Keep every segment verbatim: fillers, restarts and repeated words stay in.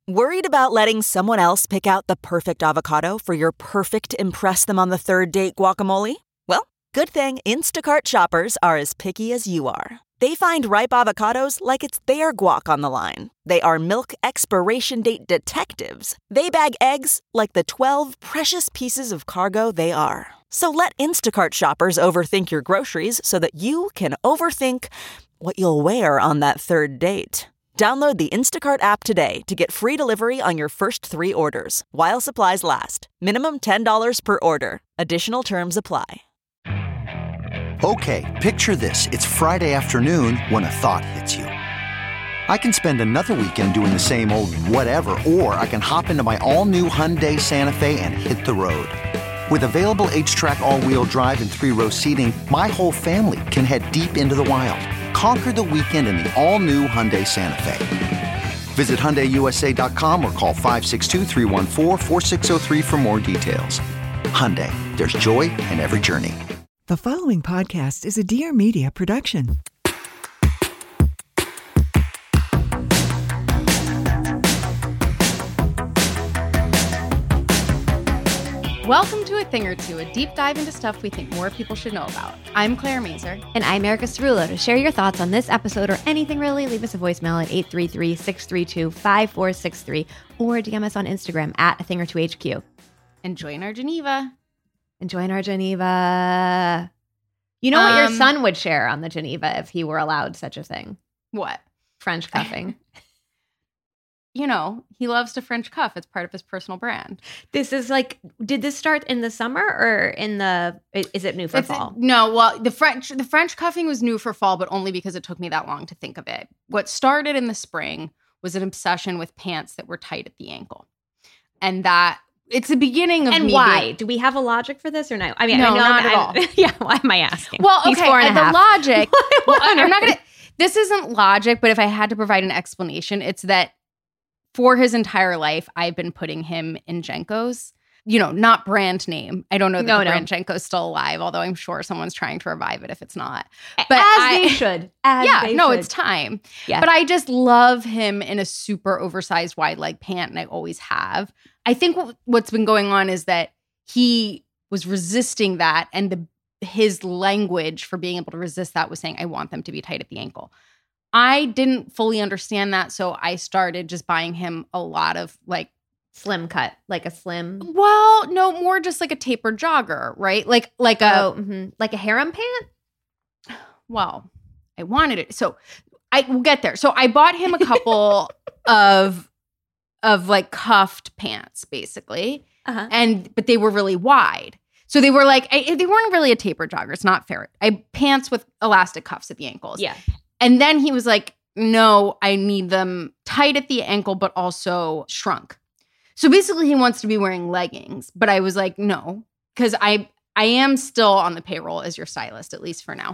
Worried about letting someone else pick out the perfect avocado for your perfect impress them on the third date guacamole? Well, good thing Instacart shoppers are as picky as you are. They find ripe avocados like it's their guac on the line. They are milk expiration date detectives. They bag eggs like the twelve precious pieces of cargo they are. So let Instacart shoppers overthink your groceries so that you can overthink what you'll wear on that third date. Download the Instacart app today to get free delivery on your first three orders, while supplies last. Minimum ten dollars per order. Additional terms apply. Okay, picture this. It's Friday afternoon when a thought hits you. I can spend another weekend doing the same old whatever, or I can hop into my all-new Hyundai Santa Fe and hit the road. With available H-Track all-wheel drive and three-row seating, my whole family can head deep into the wild. Conquer the weekend in the all-new Hyundai Santa Fe. Visit Hyundai U S A dot com or call five six two, three one four, four six zero three for more details. Hyundai, there's joy in every journey. The following podcast is a Dear Media production. Welcome to A Thing or Two, a deep dive into stuff we think more people should know about. I'm Claire Mazer. And I'm Erica Cerullo. To share your thoughts on this episode or anything really, leave us a voicemail at eight three three, six three two, five four six three or D M us on Instagram at A Thing or Two H Q. And join our Geneva. And join our Geneva. You know um, what your son would share on the Geneva if he were allowed such a thing? What? French cuffing. You know, he loves to French cuff. It's part of his personal brand. This is like, did this start in the summer or in the, is it new for it's, fall? No, well, the French the French cuffing was new for fall, but only because it took me that long to think of it. What started in the spring was an obsession with pants that were tight at the ankle. And that, it's the beginning of and me why? Being, Do we have a logic for this or no? I mean, no, I know not I'm, at all. I'm, yeah, why am I asking? Well, He's okay, four and a the half. logic, well, I'm not going to, this isn't logic, but if I had to provide an explanation, it's that for his entire life, I've been putting him in Jenkos. You know, not brand name. I don't know that no, the no. brand Jenko is still alive, although I'm sure someone's trying to revive it if it's not. But But As I, they should. As yeah, they no, should. it's time. Yeah. But I just love him in a super oversized wide leg pant, and I always have. I think what, what's been going on is that he was resisting that, and the his language for being able to resist that was saying, I want them to be tight at the ankle. I didn't fully understand that, so I started just buying him a lot of like Slim cut, like a slim. Well, no, more just like a tapered jogger, right? Like like a oh, mm-hmm. like a harem pant. Well, I wanted it, so I will get there. So I bought him a couple of of like cuffed pants, basically, uh-huh. and but they were really wide. So they were like I, they weren't really a tapered jogger. It's not fair. I pants with elastic cuffs at the ankles. Yeah. And then he was like, no, I need them tight at the ankle, but also shrunk. So basically he wants to be wearing leggings. But I was like, no, because I I am still on the payroll as your stylist, at least for now.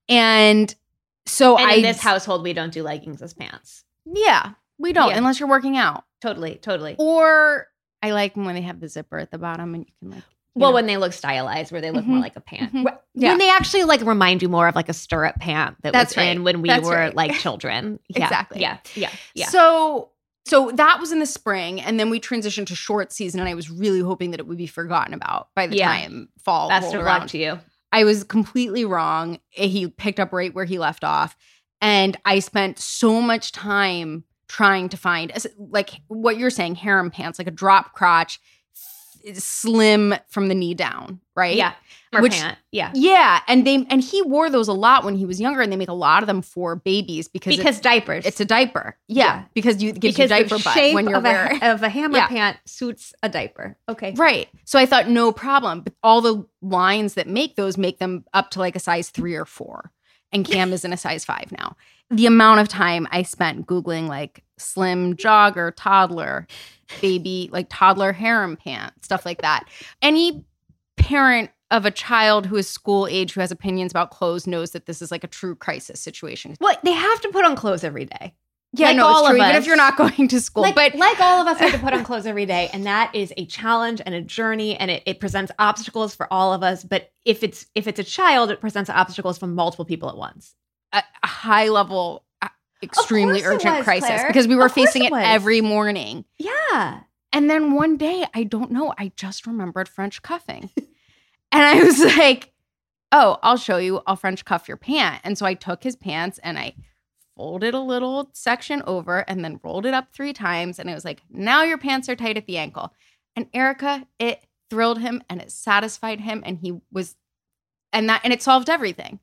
And so and I in this household, we don't do leggings as pants. Yeah, we don't, Yeah. unless you're working out. Totally, totally. Or I like them when they have the zipper at the bottom and you can like, you well, know. when they look stylized, where they look Mhm. more like a pant. Mhm. When Yeah. they actually like remind you more of like a stirrup pant that That's was right. in when we That's were right. like children. Yeah. Exactly. Yeah. Yeah. Yeah. So so that was in the spring, and then we transitioned to short season, and I was really hoping that it would be forgotten about by the Yeah. time fall Best rolled of around. luck to you. I was completely wrong. He picked up right where he left off, and I spent so much time trying to find like what you're saying, harem pants, like a drop crotch, slim from the knee down, right? Yeah. Or Which- pant. Yeah. Yeah, and they and he wore those a lot when he was younger, and they make a lot of them for babies because Because it's, diapers. it's a diaper. Yeah, Yeah. because you it gives because you diaper the butt shape when you're of, wearing. a, of a hammer Yeah. pant suits a diaper. Okay. Right. So I thought no problem, but all the lines that make those make them up to like a size three or four, and Cam is in a size five now. The amount of time I spent Googling like slim jogger, toddler, baby, like toddler harem pant, stuff like that. Any parent of a child who is school age who has opinions about clothes knows that this is like a true crisis situation. Well, they have to put on clothes every day. Yeah, Like no, all it's true, of even us. if you're not going to school. Like, but like all of us have to put on clothes every day. And that is a challenge and a journey. And it, it presents obstacles for all of us. But if it's if it's a child, it presents obstacles from multiple people at once. a, a high level, extremely Of course it urgent was, crisis Claire. because we were Of course facing it it was. every morning. Yeah. And then one day, I don't know, I just remembered French cuffing. And I was like, oh, I'll show you. I'll French cuff your pant. And so I took his pants and I folded a little section over and then rolled it up three times. And it was like, now your pants are tight at the ankle. And Erica, it thrilled him and it satisfied him. And he was, and that, and it solved everything.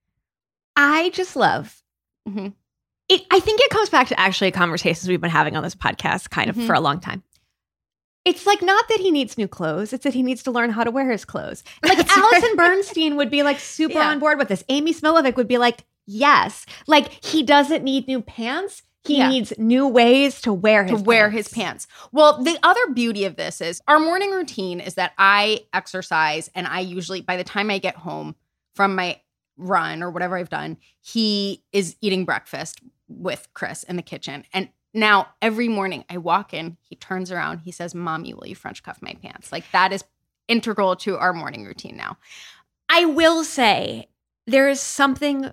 I just love Mm-hmm. it. I think it comes back to actually conversations we've been having on this podcast kind of Mhm. for a long time. It's like not that he needs new clothes. It's that he needs to learn how to wear his clothes. Like That's Allison right. Bernstein would be like super Yeah. on board with this. Amy Smilovic would be like, yes. Like he doesn't need new pants. He Yeah. needs new ways to wear to his wear pants. his pants. Well, the other beauty of this is our morning routine is that I exercise and I usually, by the time I get home from my run or whatever I've done, he is eating breakfast with Chris in the kitchen. And now every morning I walk in, he turns around, he says, Mommy, will you French cuff my pants? Like that is integral to our morning routine now. I will say there is something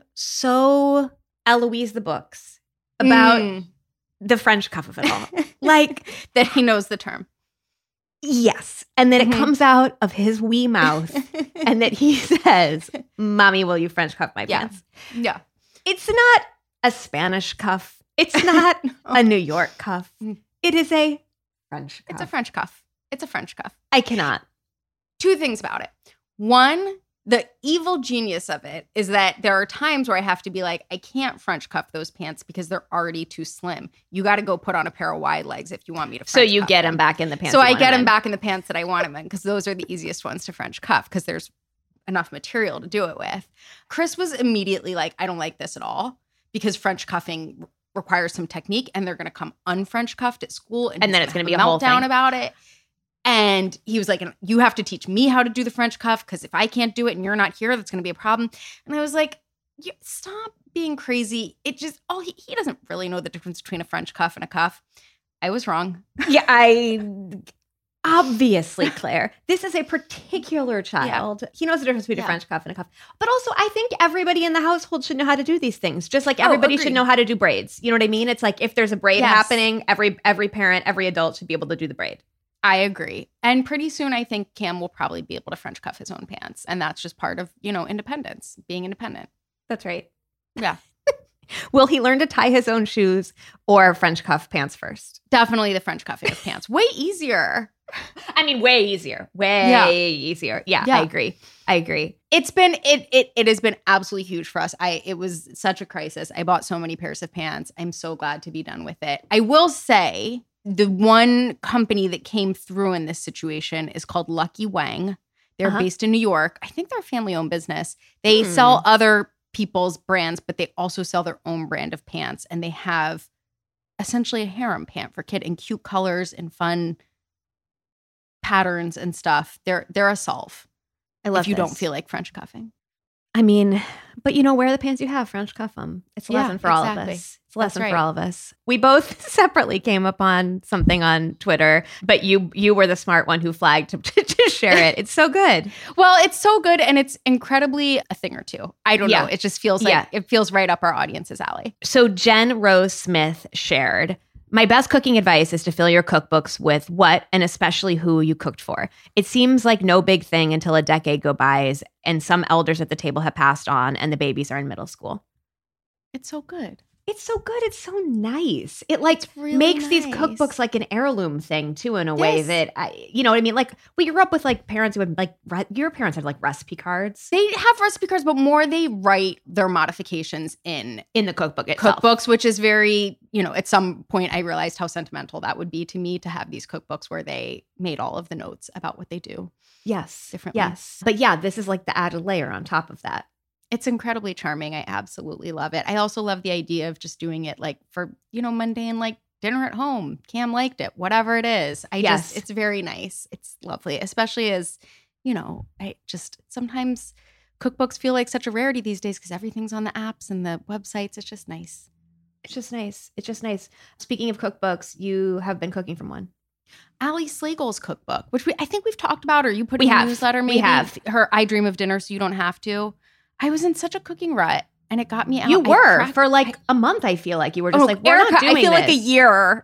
so Eloise the Books about Mm. the French cuff of it all. Like, that he knows the term. yes. And then Mhm. it comes out of his wee mouth and that he says, Mommy, will you French cuff my Yeah. pants? Yeah. It's not a Spanish cuff. It's not a New York cuff. It is a French cuff. It's a French cuff. It's a French cuff. I cannot. Two things about it. One, the evil genius of it is that there are times where I have to be like, I can't French cuff those pants because they're already too slim. You got to go put on a pair of wide legs if you want me to French So you cuff get them. him back in the pants. So you I want get him in. back in the pants that I want him in because those are the easiest ones to French cuff because there's enough material to do it with. Chris was immediately like, I don't like this at all because French cuffing requires some technique and they're going to come un-French cuffed at school. And, And then he's it's gonna have be a whole meltdown thing. about it. And he was like, you have to teach me how to do the French cuff because if I can't do it and you're not here, that's going to be a problem. And I was like, you, stop being crazy. It just, oh, he, he doesn't really know the difference between a French cuff and a cuff. I was wrong. Yeah, I obviously, Claire, this is a particular child. He knows the difference between Yeah. a French cuff and a cuff. But also, I think everybody in the household should know how to do these things. Just like Oh, everybody should agreed. know how to do braids. You know what I mean? It's like if there's a braid Yes. happening, every every parent, every adult should be able to do the braid. I agree. And pretty soon, I think Cam will probably be able to French cuff his own pants. And that's just part of, you know, independence, being independent. That's right. Yeah. Will he learn to tie his own shoes or French cuff pants first? Definitely the French cuffing of pants. Way easier. I mean, way easier. Way Yeah. easier. Yeah, Yeah. I agree. I agree. It's been, it, it, it has been absolutely huge for us. I, it was such a crisis. I bought so many pairs of pants. I'm so glad to be done with it. I will say the one company that came through in this situation is called Lucky Wang. They're Uh-huh. based in New York. I think they're a family-owned business. They Hmm. sell other people's brands, but they also sell their own brand of pants. And they have essentially a harem pant for kid in cute colors and fun patterns and stuff. They're they're a solve I love if you don't this. feel like French cuffing. I mean, but you know, wear the pants you have, French cuff them. It's a Yeah, lesson for all of exactly. us. It's a lesson That's for right. all of us. We both separately came upon something on Twitter, but you you were the smart one who flagged to, to share it. It's so good. Well, it's so good and it's incredibly a thing or two. I don't Yeah. know. It just feels like Yeah. it feels right up our audience's alley. So Jen Rose Smith shared, my best cooking advice is to fill your cookbooks with what and especially who you cooked for. It seems like no big thing until a decade go by and some elders at the table have passed on and the babies are in middle school. It's so good. It's so good. It's so nice. It like really makes these nice. cookbooks like an heirloom thing too, in a way Yes. that I, you know what I mean? Like we grew up with like parents who would like re- your parents had like recipe cards They have recipe cards, but more they write their modifications in in the cookbook itself. cookbooks, which is very, you know, at some point I realized how sentimental that would be to me to have these cookbooks where they made all of the notes about what they do. Yes, differently. Yes, but yeah, this is like the added layer on top of that. It's incredibly charming. I absolutely love it. I also love the idea of just doing it like for, you know, mundane, like dinner at home. Cam liked it, whatever it is. I Yes. just, it's very nice. It's lovely, especially as, you know, I just sometimes cookbooks feel like such a rarity these days because everything's on the apps and the websites. It's just nice. It's just nice. It's just nice. Speaking of cookbooks, you have been cooking from one. Allie Slagle's cookbook, which we I think we've talked about, or you put We in have. the newsletter, We maybe. have. Her I Dream of Dinner So You Don't Have to. I was in such a cooking rut. and it got me out. You I were cracked- for like I- a month. I feel like you were just Oh, like, we're Erica, not doing I feel this. like a year.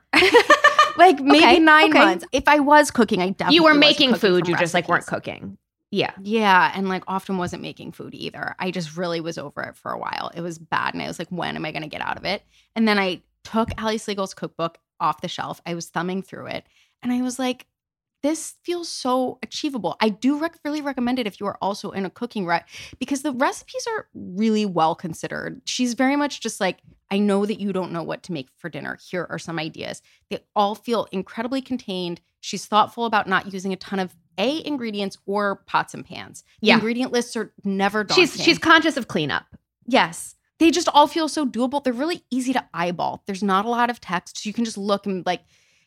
Like maybe Okay, nine okay. months. If I was cooking, I definitely You were wasn't making cooking food. from You just like weren't recipes. cooking. Yeah. Yeah, and like often wasn't making food either. I just really was over it for a while. It was bad, and I was like, when am I going to get out of it? And then I took Ali Sliegel's cookbook off the shelf. I was thumbing through it, and I was like, this feels so achievable. I do rec- really recommend it if you are also in a cooking rut, because the recipes are really well considered. She's very much just like, I know that you don't know what to make for dinner. Here are some ideas. They all feel incredibly contained. She's thoughtful about not using a ton of A, ingredients or pots and pans. The Yeah. ingredient lists are never daunting. She's she's conscious of cleanup. Yes. They just all feel so doable. They're really easy to eyeball. There's not a lot of text. So you can just look and like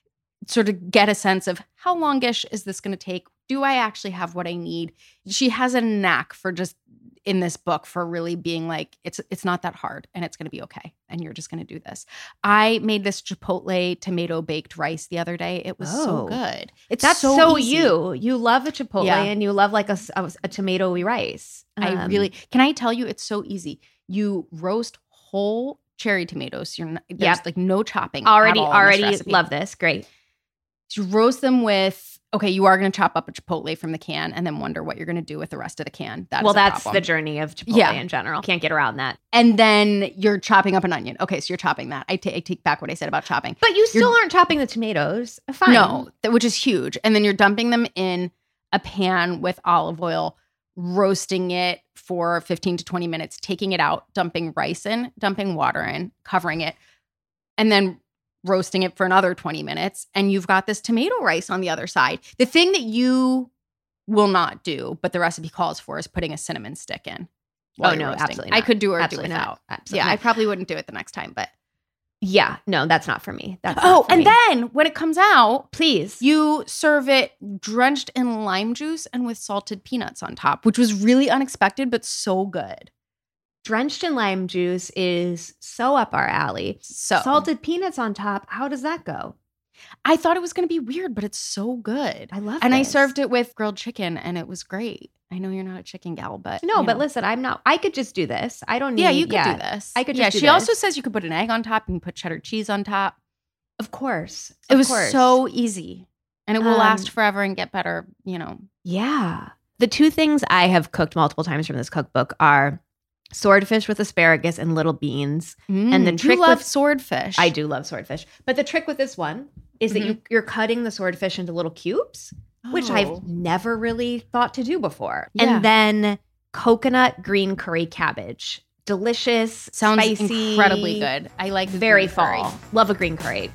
sort of get a sense of how longish is this going to take? Do I actually have what I need? She has a knack for just in this book for really being like, it's it's not that hard and it's going to be okay. And you're just going to do this. I made this Chipotle tomato baked rice the other day. It was so Oh. good. It's That's so, so, easy. you. You love a Chipotle Yeah. and you love like a, s- a, a tomatoey rice. I Um, really, can I tell you, it's so easy. You roast whole cherry tomatoes. You're not, there's Yep. like no chopping. at already all in this already recipe. love this. Great. You roast them with, okay, you are going to chop up a Chipotle from the can and then wonder what you're going to do with the rest of the can. That well, is a that's problem. the journey of Chipotle Yeah. in general. Can't get around that. And then you're chopping up an onion. Okay, so you're chopping that. I, ta- I take back what I said about chopping. But you still You're- aren't chopping the tomatoes. Fine. No, that, which is huge. And then you're dumping them in a pan with olive oil, roasting it for fifteen to twenty minutes, taking it out, dumping rice in, dumping water in, covering it, and then roasting it for another twenty minutes. And you've got this tomato rice on the other side. The thing that you will not do, but the recipe calls for, is putting a cinnamon stick in. while Oh, you're no, roasting. absolutely I not. could do or Absolutely do not. without. Absolutely Yeah, not. I probably wouldn't do it the next time, but Yeah. No, that's not for me. That's oh, not for and me. then when it comes out, please. you serve it drenched in lime juice and with salted peanuts on top, which was really unexpected, but so good. Drenched in lime juice is so up our alley. So Salted peanuts on top. How does that go? I thought it was going to be weird, but it's so good. I love And I this. served it with grilled chicken, and it was great. I know you're not a chicken gal, but No, you but know. listen, I'm not. I could just do this. I don't need. Yeah, you could yeah, do this. I could Yeah, just do she this. also says you could put an egg on top. You can put cheddar cheese on top. Of course. It Of was course. so easy, and it will Um, last forever and get better. You know, Yeah. The two things I have cooked multiple times from this cookbook are swordfish with asparagus and little beans. And the Mm, trick you love with- swordfish. I do love swordfish. But the trick with this one is that you, you're cutting the swordfish into little cubes, which Oh. I've never really thought to do before. Yeah. And then coconut green curry cabbage. Delicious, Sounds spicy, incredibly good. I like the Very green curry. fall. Love a green curry.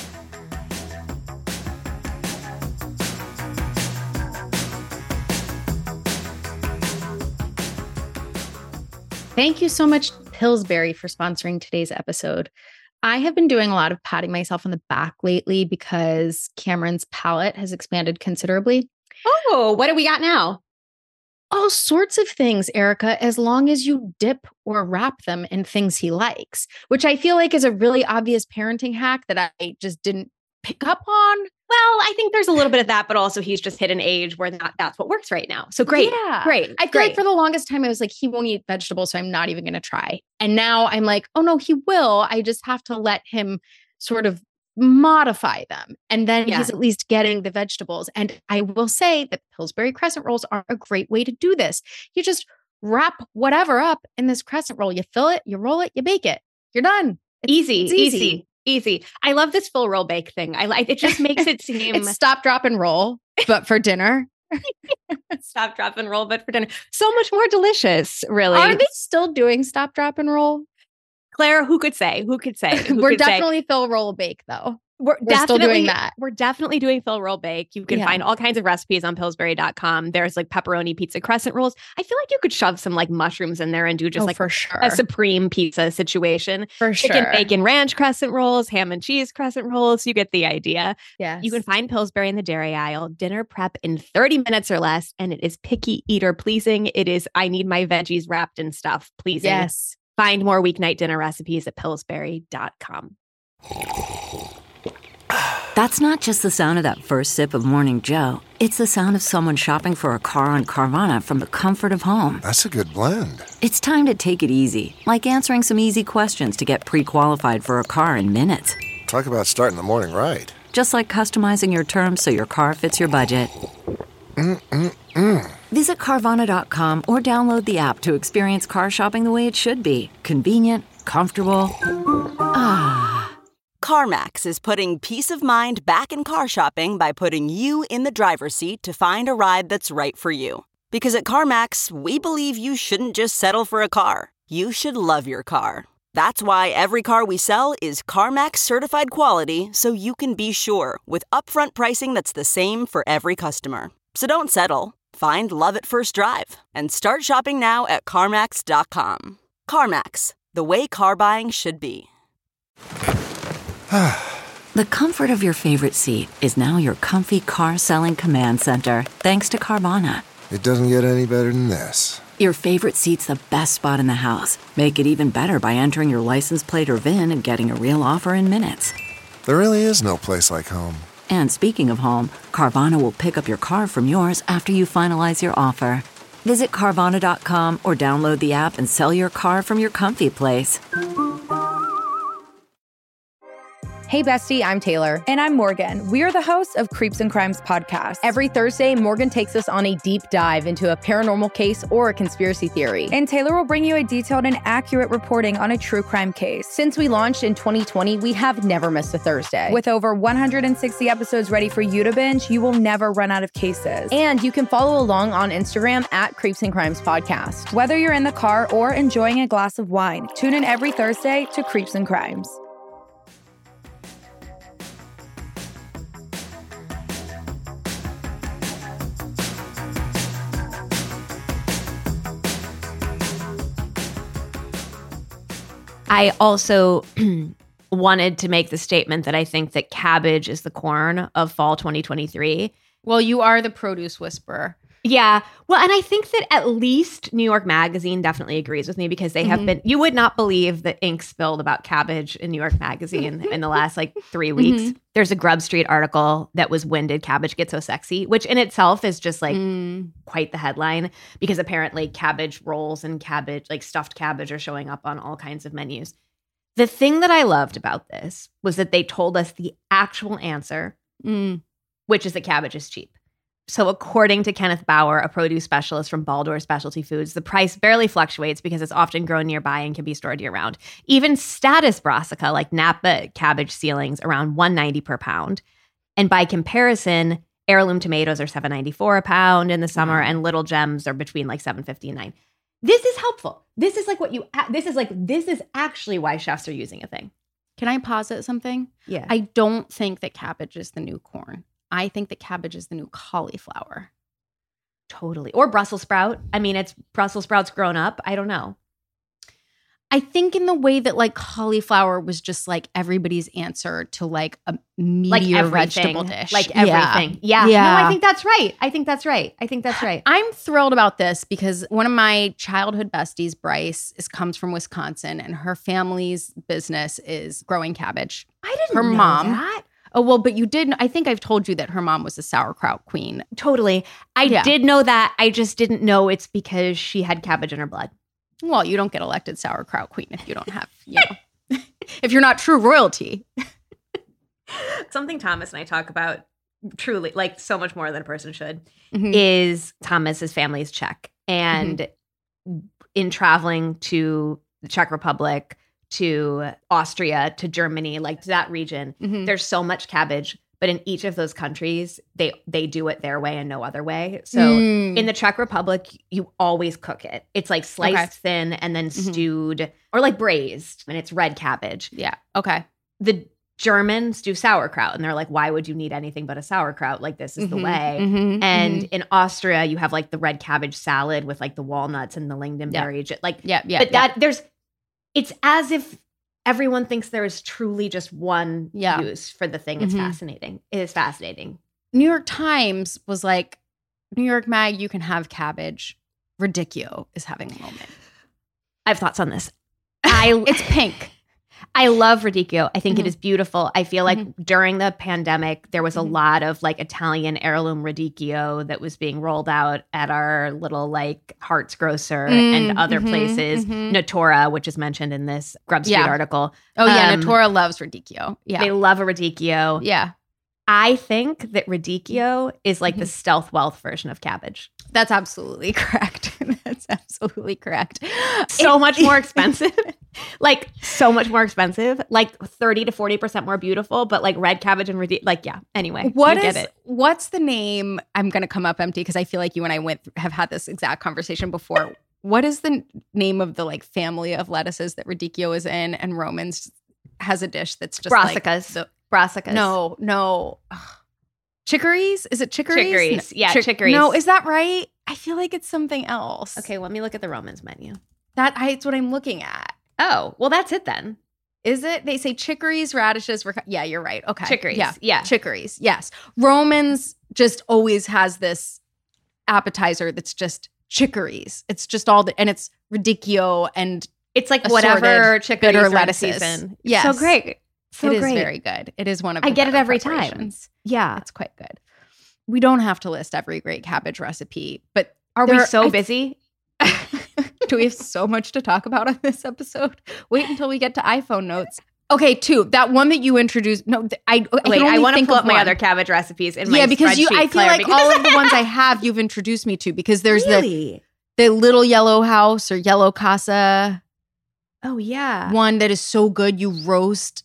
Thank you so much, Pillsbury, for sponsoring today's episode. I have been doing a lot of patting myself on the back lately because Cameron's palate has expanded considerably. Oh, what do we got now? All sorts of things, Erica, as long as you dip or wrap them in things he likes, which I feel like is a really obvious parenting hack that I just didn't pick up on. Well, I think there's a little bit of that, but also he's just hit an age where that, that's what works right now. So great. Yeah. Great. I feel great. like for the longest time, I was like, he won't eat vegetables, so I'm not even going to try. And now I'm like, oh no, he will. I just have to let him sort of modify them. And then Yeah. he's at least getting the vegetables. And I will say that Pillsbury crescent rolls are a great way to do this. You just wrap whatever up in this crescent roll. You fill it, you roll it, you bake it. You're done. It's easy, it's easy, easy. easy, I love this full roll bake thing. I like it. Just makes it seem It's stop, drop, and roll, but for dinner. stop, drop, and roll, but for dinner, so much more delicious. Really, Are they still doing stop, drop, and roll? Claire? Who could say? Who could say? Who We're could say? definitely fill, roll, bake though. We're, We're still definitely doing that. We're definitely doing Phil roll bake. You can Yeah. find all kinds of recipes on Pillsbury dot com. There's like pepperoni pizza crescent rolls. I feel like you could shove some like mushrooms in there and do just Oh, like for sure. a supreme pizza situation. For Chicken sure. bacon ranch crescent rolls, ham and cheese crescent rolls. You get the idea. Yes. You can find Pillsbury in the dairy aisle. Dinner prep in thirty minutes or less. And it is picky eater pleasing. It is, I need my veggies wrapped in stuff pleasing. Yes. Find more weeknight dinner recipes at Pillsbury dot com. That's not just the sound of that first sip of Morning Joe. It's the sound of someone shopping for a car on Carvana from the comfort of home. That's a good blend. It's time to take it easy, like answering some easy questions to get pre-qualified for a car in minutes. Talk about starting the morning right. Just like customizing your terms so your car fits your budget. Mm-mm-mm. Visit Carvana dot com or download the app to experience car shopping the way it should be. Convenient, comfortable. Ah. CarMax is putting peace of mind back in car shopping by putting you in the driver's seat to find a ride that's right for you. Because at CarMax, we believe you shouldn't just settle for a car. You should love your car. That's why every car we sell is CarMax certified quality, so you can be sure with upfront pricing that's the same for every customer. So don't settle. Find love at first drive and start shopping now at CarMax dot com. CarMax, the way car buying should be. The comfort of your favorite seat is now your comfy car selling command center, thanks to Carvana. It doesn't get any better than this. Your favorite seat's the best spot in the house. Make it even better by entering your license plate or V I N and getting a real offer in minutes. There really is no place like home. And speaking of home, Carvana will pick up your car from yours after you finalize your offer. Visit Carvana dot com or download the app and sell your car from your comfy place. Hey bestie, I'm Taylor. And I'm Morgan. We are the hosts of Creeps and Crimes podcast. Every Thursday, Morgan takes us on a deep dive into a paranormal case or a conspiracy theory. And Taylor will bring you a detailed and accurate reporting on a true crime case. Since we launched in twenty twenty, we have never missed a Thursday. With over one hundred sixty episodes ready for you to binge, you will never run out of cases. And you can follow along on Instagram at Creeps and Crimes podcast. Whether you're in the car or enjoying a glass of wine, tune in every Thursday to Creeps and Crimes. I also wanted to make the statement that I think that cabbage is the corn of fall twenty twenty-three. Well, you are the produce whisperer. Yeah. Well, and I think that at least New York Magazine definitely agrees with me because they have mm-hmm. been, you would not believe the ink spilled about cabbage in New York Magazine in the last like three weeks. Mm-hmm. There's a Grub Street article that was When Did Cabbage Get So Sexy? Which in itself is just like mm. quite the headline because apparently cabbage rolls and cabbage, like stuffed cabbage are showing up on all kinds of menus. The thing that I loved about this was that they told us the actual answer, mm. which is that cabbage is cheap. So according to Kenneth Bauer, a produce specialist from Baldor Specialty Foods, the price barely fluctuates because it's often grown nearby and can be stored year-round. Even status brassica, like Napa cabbage ceilings, around one dollar ninety per pound. And by comparison, heirloom tomatoes are seven dollars ninety-four a pound in the summer, and little gems are between like seven dollars fifty and nine dollars. This is helpful. This is like what you, this is like, this is actually why chefs are using a thing. Can I posit something? Yeah. I don't think that cabbage is the new corn. I think that cabbage is the new cauliflower. Totally. Or Brussels sprout. I mean, it's Brussels sprouts grown up. I don't know. I think in the way that like cauliflower was just like everybody's answer to like a meatier like vegetable dish. Like everything. Yeah. yeah. yeah. No, I think that's right. I think that's right. I think that's right. I'm thrilled about this because one of my childhood besties, Bryce, is comes from Wisconsin and her family's business is growing cabbage. I didn't her know mom, that. Oh, well, but you did. I think I've told you that her mom was a sauerkraut queen. Totally. I yeah. did know that. I just didn't know it's because she had cabbage in her blood. Well, you don't get elected sauerkraut queen if you don't have, you know, if you're not true royalty. Something Thomas and I talk about truly, like so much more than a person should, mm-hmm. is Thomas's family's Czech. And mm-hmm. in traveling to the Czech Republic, to Austria, to Germany, like to that region, mm-hmm. there's so much cabbage. But in each of those countries, they they do it their way and no other way. So mm. in the Czech Republic, you always cook it. It's like sliced okay. thin and then mm-hmm. stewed or like braised, and it's red cabbage. Yeah. Okay. The Germans do sauerkraut, and they're like, why would you need anything but a sauerkraut? Like, this is mm-hmm. the way. Mm-hmm. And mm-hmm. in Austria, you have like the red cabbage salad with like the walnuts and the lingonberry. Yeah. Like, yeah, yeah. But yeah. that there's, it's as if everyone thinks there is truly just one yeah. use for the thing. It's mm-hmm. fascinating. It is fascinating. New York Times was like, New York Mag, you can have cabbage. Ridiculous is having a moment. I have thoughts on this. I It's pink. I love radicchio. I think Mhm. it is beautiful. I feel like Mhm. during the pandemic, there was a Mhm. lot of like Italian heirloom radicchio that was being rolled out at our little like Hart's Grocer Mm, and other mhm, places. mhm. Natura, which is mentioned in this Grub Street Yeah. article. Oh yeah, Um, Natura loves radicchio. Yeah. They love a radicchio. yeah. I think that radicchio is like the Mhm. stealth wealth version of cabbage. That's absolutely correct. That's absolutely correct. So It- much more expensive. Like so much more expensive. Like thirty to forty percent more beautiful, but like red cabbage and radicchio. Like, yeah. Anyway, What you is get it. what's the name? I'm going to come up empty because I feel like you and I went have had this exact conversation before. What is the n- name of the like family of lettuces that radicchio is in, and Romans has a dish that's just like Brassicas. the- Brassicas. no, no. Ugh. Chicories? Is it chicories? Chicories. No, Yeah, chick- chicories. No, is that right? I feel like it's something else. Okay, let me look at the Romans menu. That I, it's what I'm looking at. Oh, well, that's it then. Is it? They say chicories, radishes. Ric- yeah, you're right. Okay. Chicories. Yeah. Yeah. Chicories. Yes. Romans just always has this appetizer that's just chicories. It's just all the, and it's radicchio and It's like Assorted whatever chicories bitter are in lettuces. season. It's Yes. so great. So it is great. very good. It is one of I the get it better every time. preparations. Yeah. It's quite good. We don't have to list every great cabbage recipe, but Are we there- so I- busy? Do we have so much to talk about on this episode? Wait until we get to iPhone notes. Okay, two. That one that you introduced. No, th- I. I Wait, can I only want to think pull of up my one. other cabbage recipes in my Yeah, because you. spreadsheet, I feel Claire, like because- all of the ones I have, you've introduced me to. Because there's Really? the the little yellow house or yellow casa Oh, yeah. one that is so good. You roast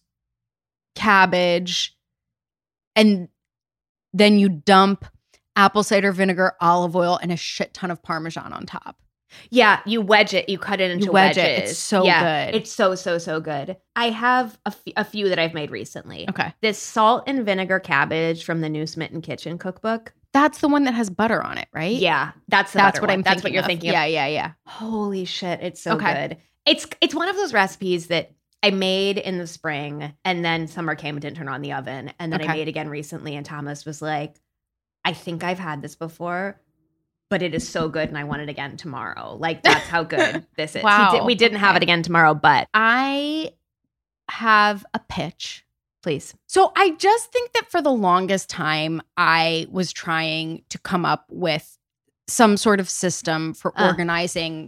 cabbage, and then you dump apple cider vinegar, olive oil, and a shit ton of Parmesan on top. Yeah, you wedge it. You cut it into You wedge it. wedges. It's so yeah, good. It's so, so, so good. I have a, f- a few that I've made recently. Okay, This salt and vinegar cabbage from the new Smitten Kitchen cookbook. that's the one that has butter on it, right? Yeah, that's the that's better what one. I'm. That's thinking what you're of. thinking of. Yeah, yeah, yeah. Holy shit, it's so Okay. good. It's it's one of those recipes that I made in the spring and then summer came and didn't turn on the oven. And then I Okay. made again recently and Thomas was like, I think I've had this before, but it is so good and I want it again tomorrow. Like that's how good this is. He Wow. did- we didn't have Okay. it again tomorrow, but I have a pitch. please. So I just think that for the longest time, I was trying to come up with some sort of system for Uh. organizing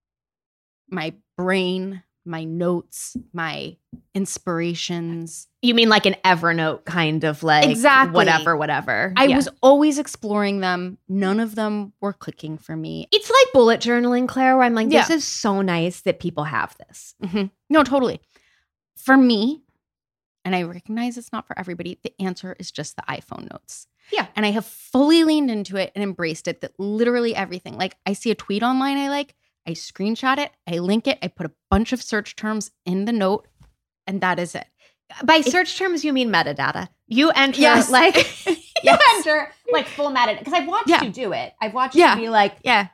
my brain, my notes, my inspirations. You mean like an Evernote kind of like Exactly. whatever, whatever. I Yeah. was always exploring them. None of them were clicking for me. It's like bullet journaling, Claire, where I'm like, this Yeah. is so nice that people have this. Mhm. No, totally. For me, and I recognize it's not for everybody, the answer is just the iPhone notes. Yeah. And I have fully leaned into it and embraced it, that literally everything, like I see a tweet online I like, I screenshot it, I link it, I put a bunch of search terms in the note, and that is it. By search terms, you mean metadata. You enter Yes. like you Yes. enter like full metadata. Because I've watched Yeah. you do it. I've watched Yeah. you be like Yeah.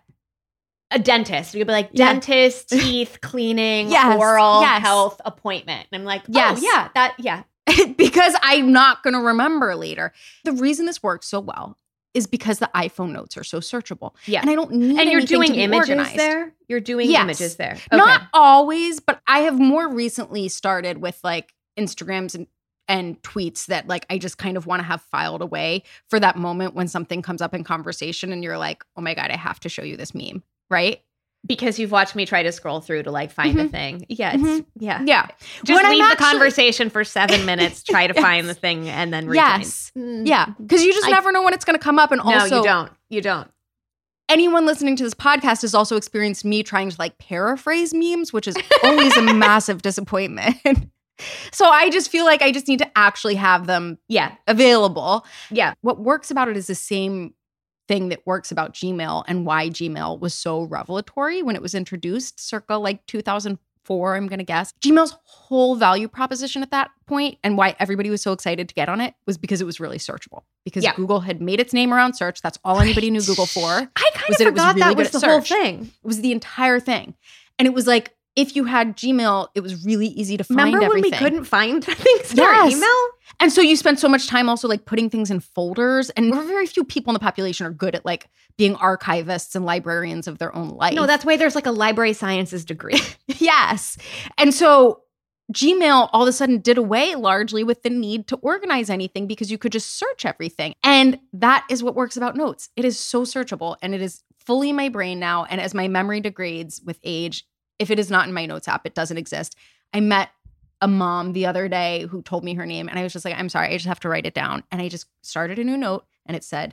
a dentist. You'd be like Yeah. dentist, teeth, cleaning, Yes. oral Yes. health appointment. And I'm like, Yes. oh yeah, that yeah. Because I'm not going to remember later. The reason this works so well is because the iPhone notes are so searchable. Yeah. And I don't need And you're anything doing to be images organized. there? You're doing Yes. images there. Okay. Not always, but I have more recently started with like Instagrams and, and tweets that like I just kind of want to have filed away for that moment when something comes up in conversation and you're like, oh my God, I have to show you this meme, right? because you've watched me try to scroll through to like find Mhm. a thing. Yeah, it's Mhm. yeah. Yeah. Just When I'm leave the actually- conversation for seven minutes, try to Yes. find the thing, and then rejoin. Yes. Yeah. Because you just I- never know when it's going to come up. And No, also, you don't. You don't. anyone listening to this podcast has also experienced me trying to like paraphrase memes, which is always a massive disappointment. So I just feel like I just need to actually have them Yeah. available. Yeah. What works about it is the same thing that works about Gmail and why Gmail was so revelatory when it was introduced circa like two thousand four, I'm going to guess. Gmail's whole value proposition at that point and why everybody was so excited to get on it was because it was really searchable. Because Yeah. Google had made its name around search. That's all anybody knew Google for. I kind was of that it was forgot really that was good the at whole search. thing. It was the entire thing. And it was like, if you had Gmail, it was really easy to find Remember when everything. we couldn't find things in our Yes. email? And so you spend so much time also like putting things in folders. And very few people in the population are good at like being archivists and librarians of their own life. No, that's why there's like a library sciences degree. yes. And so Gmail all of a sudden did away largely with the need to organize anything because you could just search everything. And that is what works about notes. It is so searchable and it is fully in my brain now. And as my memory degrades with age, if it is not in my notes app, it doesn't exist. I met a mom the other day who told me her name and I was just like, I'm sorry, I just have to write it down. And I just started a new note and it said,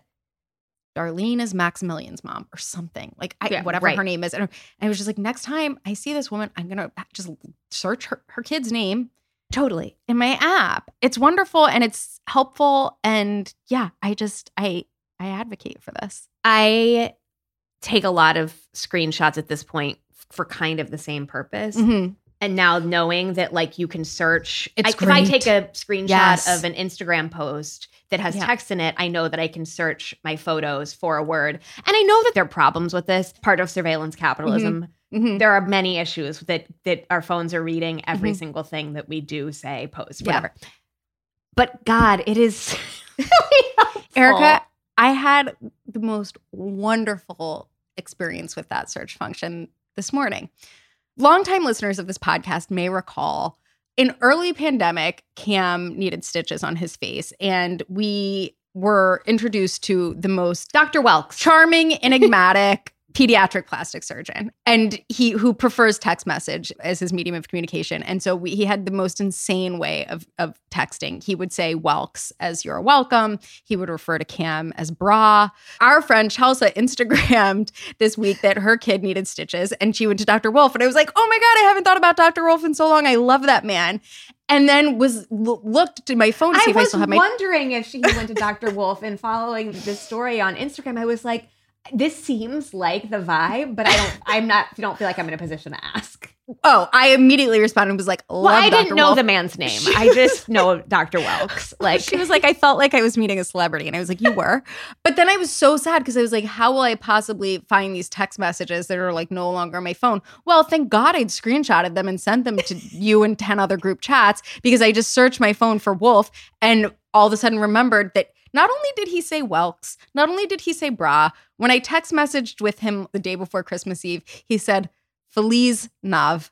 Darlene is Maximilian's mom or something like I, Yeah, whatever right. her name is. And I was just like, next time I see this woman, I'm going to just search her, her kid's name Totally. in my app. It's wonderful and it's helpful. And yeah, I just, I, I advocate for this. I take a lot of screenshots at this point for kind of the same purpose. Mm-hmm. And now knowing that like you can search, It's I, if I great. take a screenshot Yes. of an Instagram post that has Yeah. text in it, I know that I can search my photos for a word. And I know that there are problems with this, part of surveillance capitalism. Mm-hmm. There are many issues that that our phones are reading every Mhm. single thing that we do, say, post, Yeah. whatever. But God, it is really helpful. Erica, I had the most wonderful experience with that search function this morning. Longtime listeners of this podcast may recall in early pandemic, Cam needed stitches on his face, and we were introduced to the most Doctor Welks. charming, enigmatic pediatric plastic surgeon, and he who prefers text message as his medium of communication. And so we, he had the most insane way of of texting. He would say "Welks" as "you're welcome." He would refer to Cam as "bra." Our friend Chelsea Instagrammed this week that her kid needed stitches, and she went to Doctor Wolf, and I was like, "Oh my god, I haven't thought about Doctor Wolf in so long. I love that man." And then was l- looked at my phone to see I if I was still have my. wondering if she went to Doctor Wolf and following this story on Instagram. I was like, this seems like the vibe, but I don't. I'm not. Don't feel like I'm in a position to ask. Oh, I immediately responded and was like, Love Well, I Doctor didn't know Wolf. the man's name. I just know Doctor Welks. Like She was like, I felt like I was meeting a celebrity. And I was like, you were. But then I was so sad because I was like, how will I possibly find these text messages that are like no longer on my phone? Well, thank God I'd screenshotted them and sent them to you and ten other group chats because I just searched my phone for Wolf and all of a sudden remembered that not only did he say Welks, not only did he say bra, when I text messaged with him the day before Christmas Eve, he said, Feliz Nav.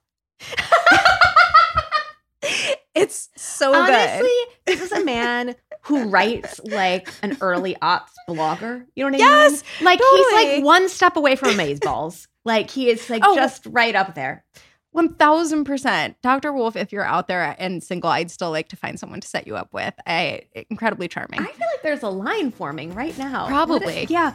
It's so honestly, good. this is a man who writes like an early aughts blogger. You know what I Yes, mean? Like totally. he's like one step away from amazeballs. Like he is like Oh. just right up there. one thousand percent. Doctor Wolf, if you're out there and single, I'd still like to find someone to set you up with. I incredibly charming. I feel like there's a line forming right now. Probably. What is- yeah.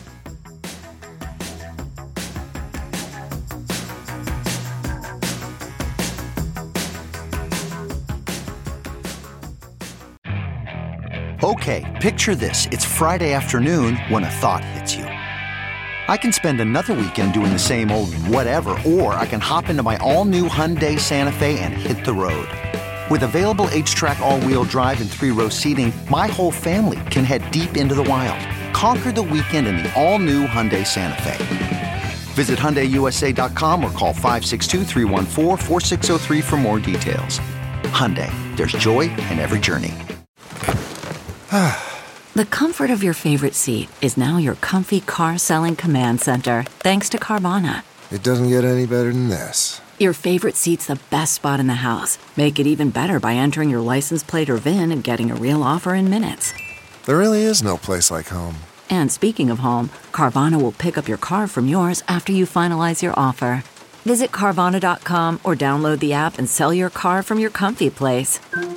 Okay, picture this. It's Friday afternoon when a thought hits you. I can spend another weekend doing the same old whatever, or I can hop into my all-new Hyundai Santa Fe and hit the road. With available H-Track all-wheel drive and three-row seating, my whole family can head deep into the wild. Conquer the weekend in the all-new Hyundai Santa Fe. Visit Hyundai U S A dot com or call five six two, three one four, four six zero three for more details. Hyundai, there's joy in every journey. The comfort of your favorite seat is now your comfy car selling command center, thanks to Carvana. It doesn't get any better than this. Your favorite seat's the best spot in the house. Make it even better by entering your license plate or V I N and getting a real offer in minutes. There really is no place like home. And speaking of home, Carvana will pick up your car from yours after you finalize your offer. Visit Carvana dot com or download the app and sell your car from your comfy place.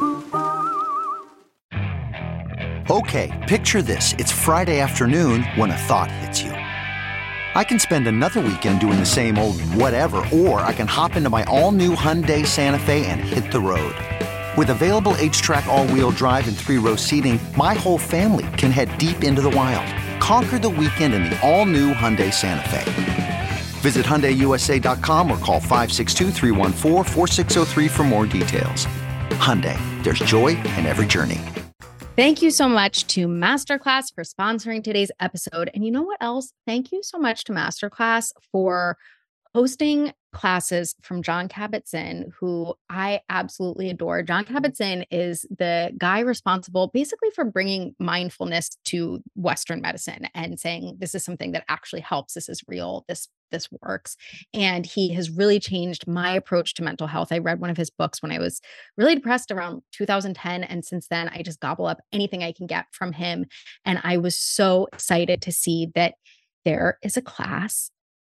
Okay, picture this. It's Friday afternoon when a thought hits you. I can spend another weekend doing the same old whatever, or I can hop into my all-new Hyundai Santa Fe and hit the road. With available H-Track all-wheel drive and three-row seating, my whole family can head deep into the wild. Conquer the weekend in the all-new Hyundai Santa Fe. Visit Hyundai U S A dot com or call five six two, three one four, four six zero three for more details. Hyundai, there's joy in every journey. Thank you so much to Masterclass for sponsoring today's episode. And you know what else? Thank you so much to Masterclass for hosting classes from Jon Kabat-Zinn, who I absolutely adore. Jon Kabat-Zinn is the guy responsible basically for bringing mindfulness to Western medicine and saying, this is something that actually helps. This is real. This, this works. And he has really changed my approach to mental health. I read one of his books when I was really depressed around two thousand ten. And since then, I just gobble up anything I can get from him. And I was so excited to see that there is a class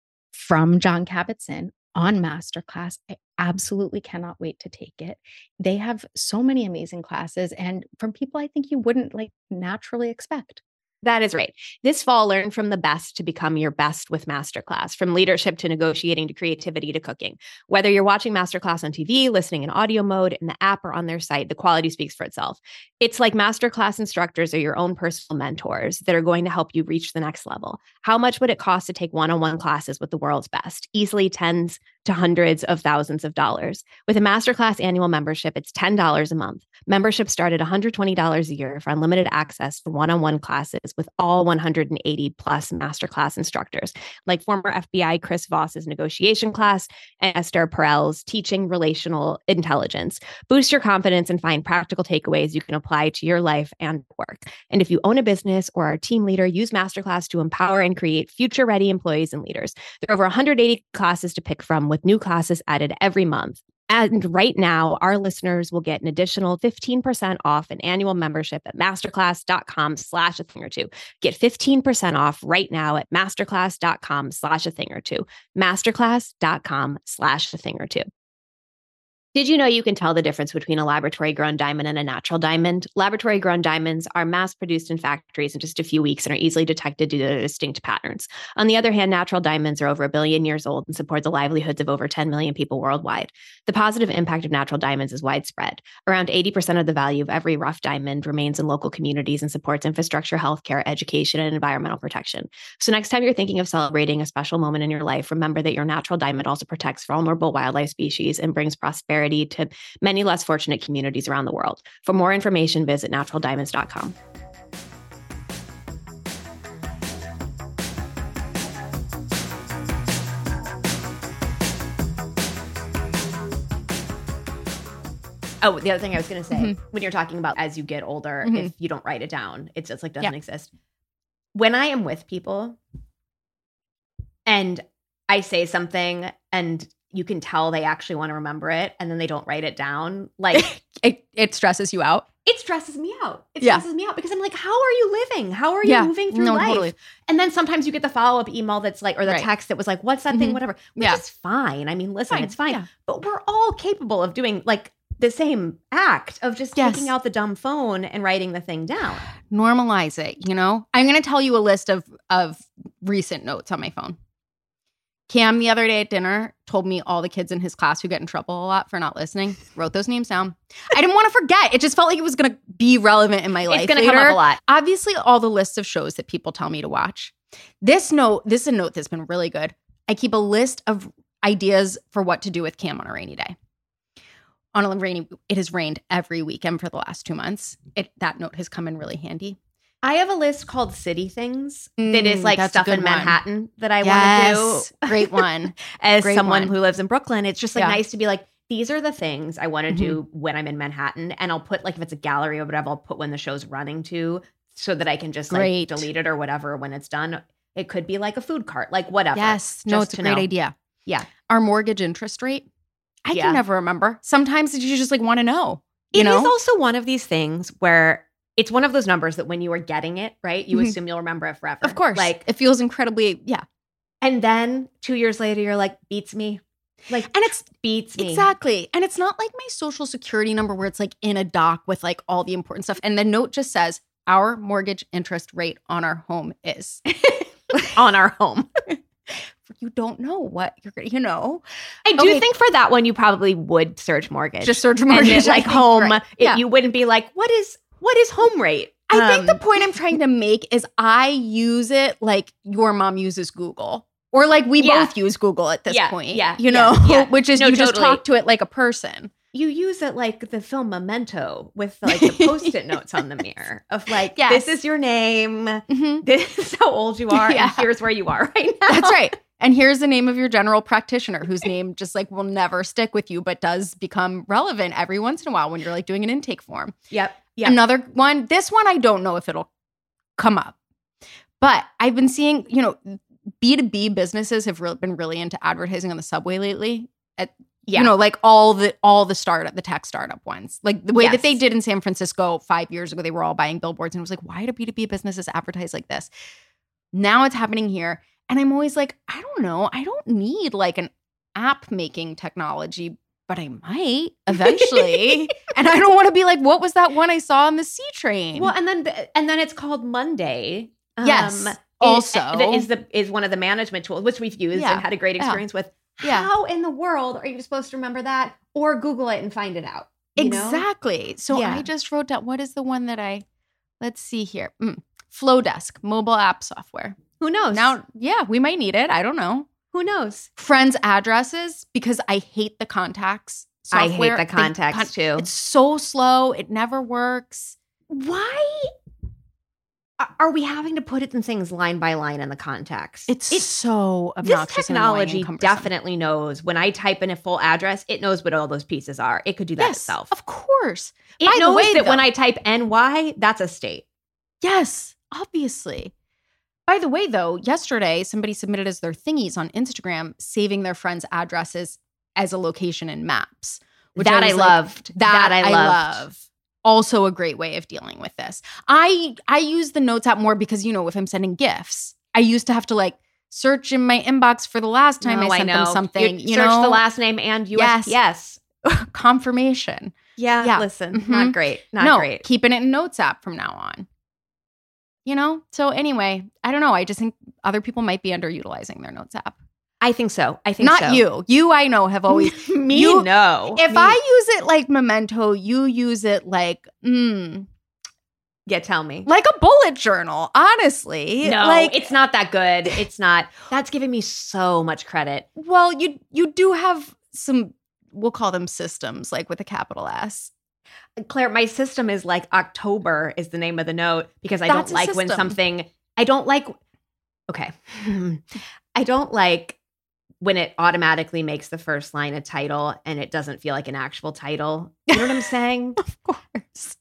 from Jon Kabat-Zinn on Masterclass. I absolutely cannot wait to take it. They have so many amazing classes and from people I think you wouldn't like naturally expect. That is right. This fall, learn from the best to become your best with Masterclass, from leadership to negotiating to creativity to cooking. Whether you're watching Masterclass on T V, listening in audio mode, in the app, or on their site, the quality speaks for itself. It's like Masterclass instructors are your own personal mentors that are going to help you reach the next level. How much would it cost to take one-on-one classes with the world's best? Easily tens to hundreds of thousands of dollars. With a Masterclass annual membership, it's ten dollars a month. Membership start at one hundred twenty dollars a year for unlimited access for one-on-one classes with all one hundred eighty plus Masterclass instructors, like former F B I Chris Voss's negotiation class and Esther Perel's teaching relational intelligence. Boost your confidence and find practical takeaways you can apply to your life and work. And if you own a business or are a team leader, use Masterclass to empower and create future-ready employees and leaders. There are over one hundred eighty classes to pick from, with new classes added every month. And right now, our listeners will get an additional fifteen percent off an annual membership at masterclass.com slash a thing or two. Get fifteen percent off right now at masterclass.com slash a thing or two. Masterclass.com slash a thing or two. Did you know you can tell the difference between a laboratory-grown diamond and a natural diamond? Laboratory-grown diamonds are mass-produced in factories in just a few weeks and are easily detected due to their distinct patterns. On the other hand, natural diamonds are over a billion years old and support the livelihoods of over ten million people worldwide. The positive impact of natural diamonds is widespread. Around eighty percent of the value of every rough diamond remains in local communities and supports infrastructure, healthcare, education, and environmental protection. So next time you're thinking of celebrating a special moment in your life, remember that your natural diamond also protects vulnerable wildlife species and brings prosperity to many less fortunate communities around the world. For more information, visit natural diamonds dot com. Oh, the other thing I was going to say, mm-hmm. when you're talking about as you get older, mm-hmm. if you don't write it down, it's just like doesn't yeah. exist. When I am with people and I say something and you can tell they actually want to remember it and then they don't write it down, like it, it stresses you out. It stresses me out. It yeah. stresses me out because I'm like, how are you living? How are you yeah. moving through no, life? Totally. And then sometimes you get the follow-up email that's like, or the right. text that was like, what's that mm-hmm. thing? Whatever. Which yeah. is fine. I mean, listen, fine. it's fine. Yeah. But we're all capable of doing like the same act of just yes. taking out the dumb phone and writing the thing down. Normalize it, you know? I'm going to tell you a list of of recent notes on my phone. Cam, the other day at dinner, told me all the kids in his class who get in trouble a lot for not listening. Wrote those names down. I didn't want to forget. It just felt like it was going to be relevant in my life. It's going to come up a lot. Obviously, all the lists of shows that people tell me to watch. This note, this is a note that's been really good. I keep a list of ideas for what to do with Cam on a rainy day. On a rainy, it has rained every weekend for the last two months. It that note has come in really handy. I have a list called City Things mm, that is like stuff in Manhattan one. that I yes, want to do. Great one. As Great someone one. who lives in Brooklyn, it's just like yeah. nice to be like, these are the things I want to mm-hmm. do when I'm in Manhattan. And I'll put like, if it's a gallery or whatever, I'll put when the show's running to so that I can just great. like delete it or whatever when it's done. It could be like a food cart, like whatever. Yes. No, it's a great know. idea. Yeah. Our mortgage interest rate. I yeah. can never remember. Sometimes you just like want to know. You it know? is also one of these things where it's one of those numbers that when you are getting it, right, you mm-hmm. assume you'll remember it forever. Of course. Like it feels incredibly, yeah. And then two years later, you're like, beats me. Like, and it's beats me. Exactly. And it's not like my social security number where it's like in a doc with like all the important stuff. And the note just says, our mortgage interest rate on our home is. On our home. You don't know what you're going to, you know. I do okay. think for that one, you probably would search mortgage. Just search mortgage. And like home, right. it, yeah. you wouldn't be like, what is what is home rate? I um, think the point I'm trying to make is I use it like your mom uses Google. Or like we yeah. both use Google at this yeah. point. Yeah. You know, yeah. Yeah. which is no, you totally. just talk to it like a person. You use it like the film Memento with like the post-it notes on the mirror of like, yes. this is your name. Mm-hmm. This is how old you are. Yeah. And here's where you are right now. That's right. And here's the name of your general practitioner whose name just like will never stick with you, but does become relevant every once in a while when you're like doing an intake form. Yep. Yep. Another one, this one, I don't know if it'll come up, but I've been seeing, you know, B two B businesses have really been really into advertising on the subway lately. At, yeah. You know, like all the, all the startup, the tech startup ones, like the way yes. that they did in San Francisco five years ago, they were all buying billboards and it was like, why do B two B businesses advertise like this? Now it's happening here. And I'm always like, I don't know. I don't need like an app making technology, but I might eventually. And I don't want to be like, what was that one I saw on the C train? Well, and then and then it's called Monday. Yes. Um, also, is, is the is one of the management tools, which we've used yeah. and had a great experience yeah. with. Yeah. How in the world are you supposed to remember that or Google it and find it out? Exactly. Know? So yeah. I just wrote down, what is the one that I, let's see here. Mm. Flowdesk, mobile app software. Who knows? Now, yeah, we might need it. I don't know. Who knows? Friends' addresses, because I hate the contacts software. I hate the contacts the con- too. It's so slow. It never works. Why are we having to put it in things line by line in the contacts? It's, it's so obnoxious. This technology definitely knows when I type in a full address, it knows what all those pieces are. It could do that yes, itself. Of course. It By knows way, that though, when I type N Y, that's a state. Yes, obviously. By the way, though, yesterday, somebody submitted as their thingies on Instagram, saving their friends' addresses as a location in Maps. Which that I, I loved. Like, that, that I, I loved. love. Also a great way of dealing with this. I I use the Notes app more because, you know, if I'm sending gifts, I used to have to like search in my inbox for the last time no, I sent I them something. You, you search know? the last name and U S P S. Yes. Confirmation. Yeah, yeah. Listen, mm-hmm. not great. Not no, great. Keeping it in Notes app from now on. You know? So anyway, I don't know. I just think other people might be underutilizing their Notes app. I think so. I think Not so. you. You, I know, have always... Me, you, no. If Me. I use it like Memento, you use it like... Mm, yeah, tell me. Like a bullet journal, honestly. No, like, it's not that good. It's not. That's giving me so much credit. Well, you you do have some... We'll call them systems, like with a capital S. Claire, my system is like October is the name of the note because I That's don't like when something... I don't like... Okay. I don't like... when it automatically makes the first line a title and it doesn't feel like an actual title. You know what I'm saying? Of course.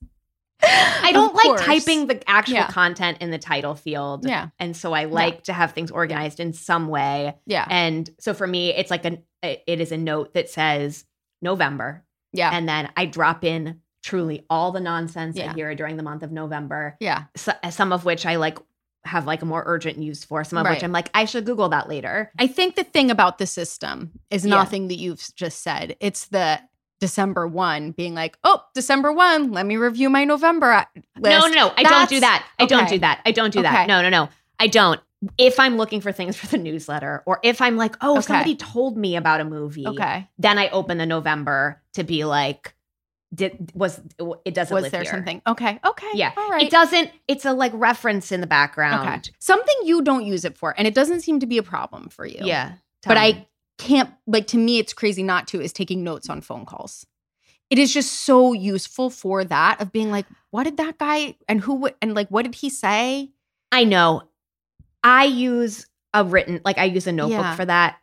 I don't of like course. typing the actual yeah. content in the title field. Yeah. And so I like yeah. to have things organized in some way. Yeah. And so for me, it's like an, it is a note that says November. Yeah. And then I drop in truly all the nonsense yeah. I hear during the month of November. Yeah. So, some of which I like have like a more urgent use for, some of right. which I'm like, I should Google that later. I think the thing about the system is Yeah. nothing that you've just said. It's the December first being like, oh, December first, let me review my November list. No, no, no. I That's, don't do that. I okay. don't do that. I don't do okay. that. No, no, no. I don't. If I'm looking for things for the newsletter or if I'm like, oh, okay. somebody told me about a movie, okay. then I open the November to be like, did was it doesn't was live there here. something? Okay, okay, yeah, all right. It doesn't. It's a like reference in the background. Okay, something you don't use it for, and it doesn't seem to be a problem for you. Yeah, but me. I can't. Like to me, it's crazy not to. Is taking notes on phone calls. It is just so useful for that of being like, what did that guy and who and like what did he say? I know. I use a written like I use a notebook Yeah. for that.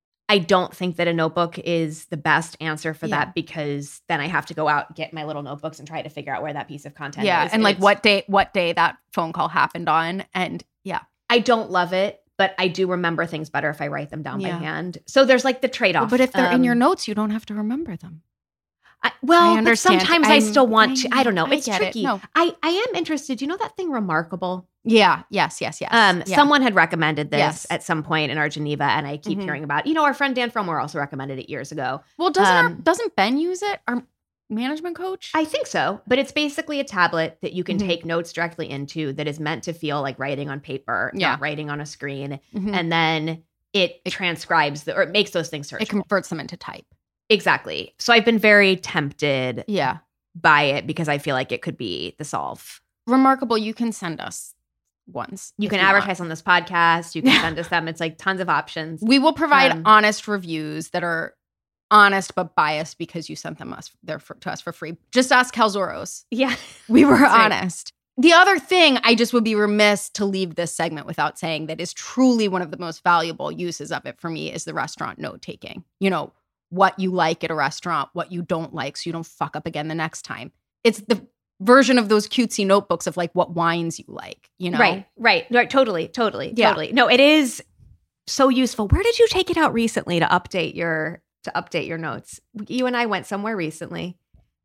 I don't think that a notebook is the best answer for Yeah. that because then I have to go out, get my little notebooks and try to figure out where that piece of content Yeah, is. and like it's- what day what day that phone call happened on, and yeah, I don't love it, but I do remember things better if I write them down Yeah. by hand. So there's like the trade-off. Well, but if they're in Um, your notes, you don't have to remember them. I, well, I but understand. sometimes I I'm- still want I to. I don't know. I It's get it. tricky. No. I, I am interested. You know that thing Remarkable? Yeah. Yes. Yes. Yes. Um, yeah. Someone had recommended this Yes. at some point in our Geneva, and I keep Mhm. hearing about. You know, our friend Dan Fromore also recommended it years ago. Well, doesn't our, um, doesn't Ben use it? Our management coach. I think so, but it's basically a tablet that you can Mhm. take notes directly into that is meant to feel like writing on paper, Yeah. not writing on a screen, Mhm. and then it, transcribes the, or it makes those things searchable. It converts them into type. Exactly. So I've been very tempted Yeah. by it because I feel like it could be the solve. Remarkable. You can send us ones. You if can want. advertise on this podcast. You can send us them. It's like tons of options. We will provide Um, honest reviews that are honest but biased because you sent them us there for, to us for free. Just ask Calzoros. Yeah. We were That's right. honest. The other thing I just would be remiss to leave this segment without saying that is truly one of the most valuable uses of it for me is the restaurant note taking. You know, what you like at a restaurant, what you don't like, so you don't fuck up again the next time. It's the version of those cutesy notebooks of like what wines you like, you know? Right, right, right. Totally, totally, Yeah. totally. No, it is so useful. Where did you take it out recently to update your to update your notes? You and I went somewhere recently.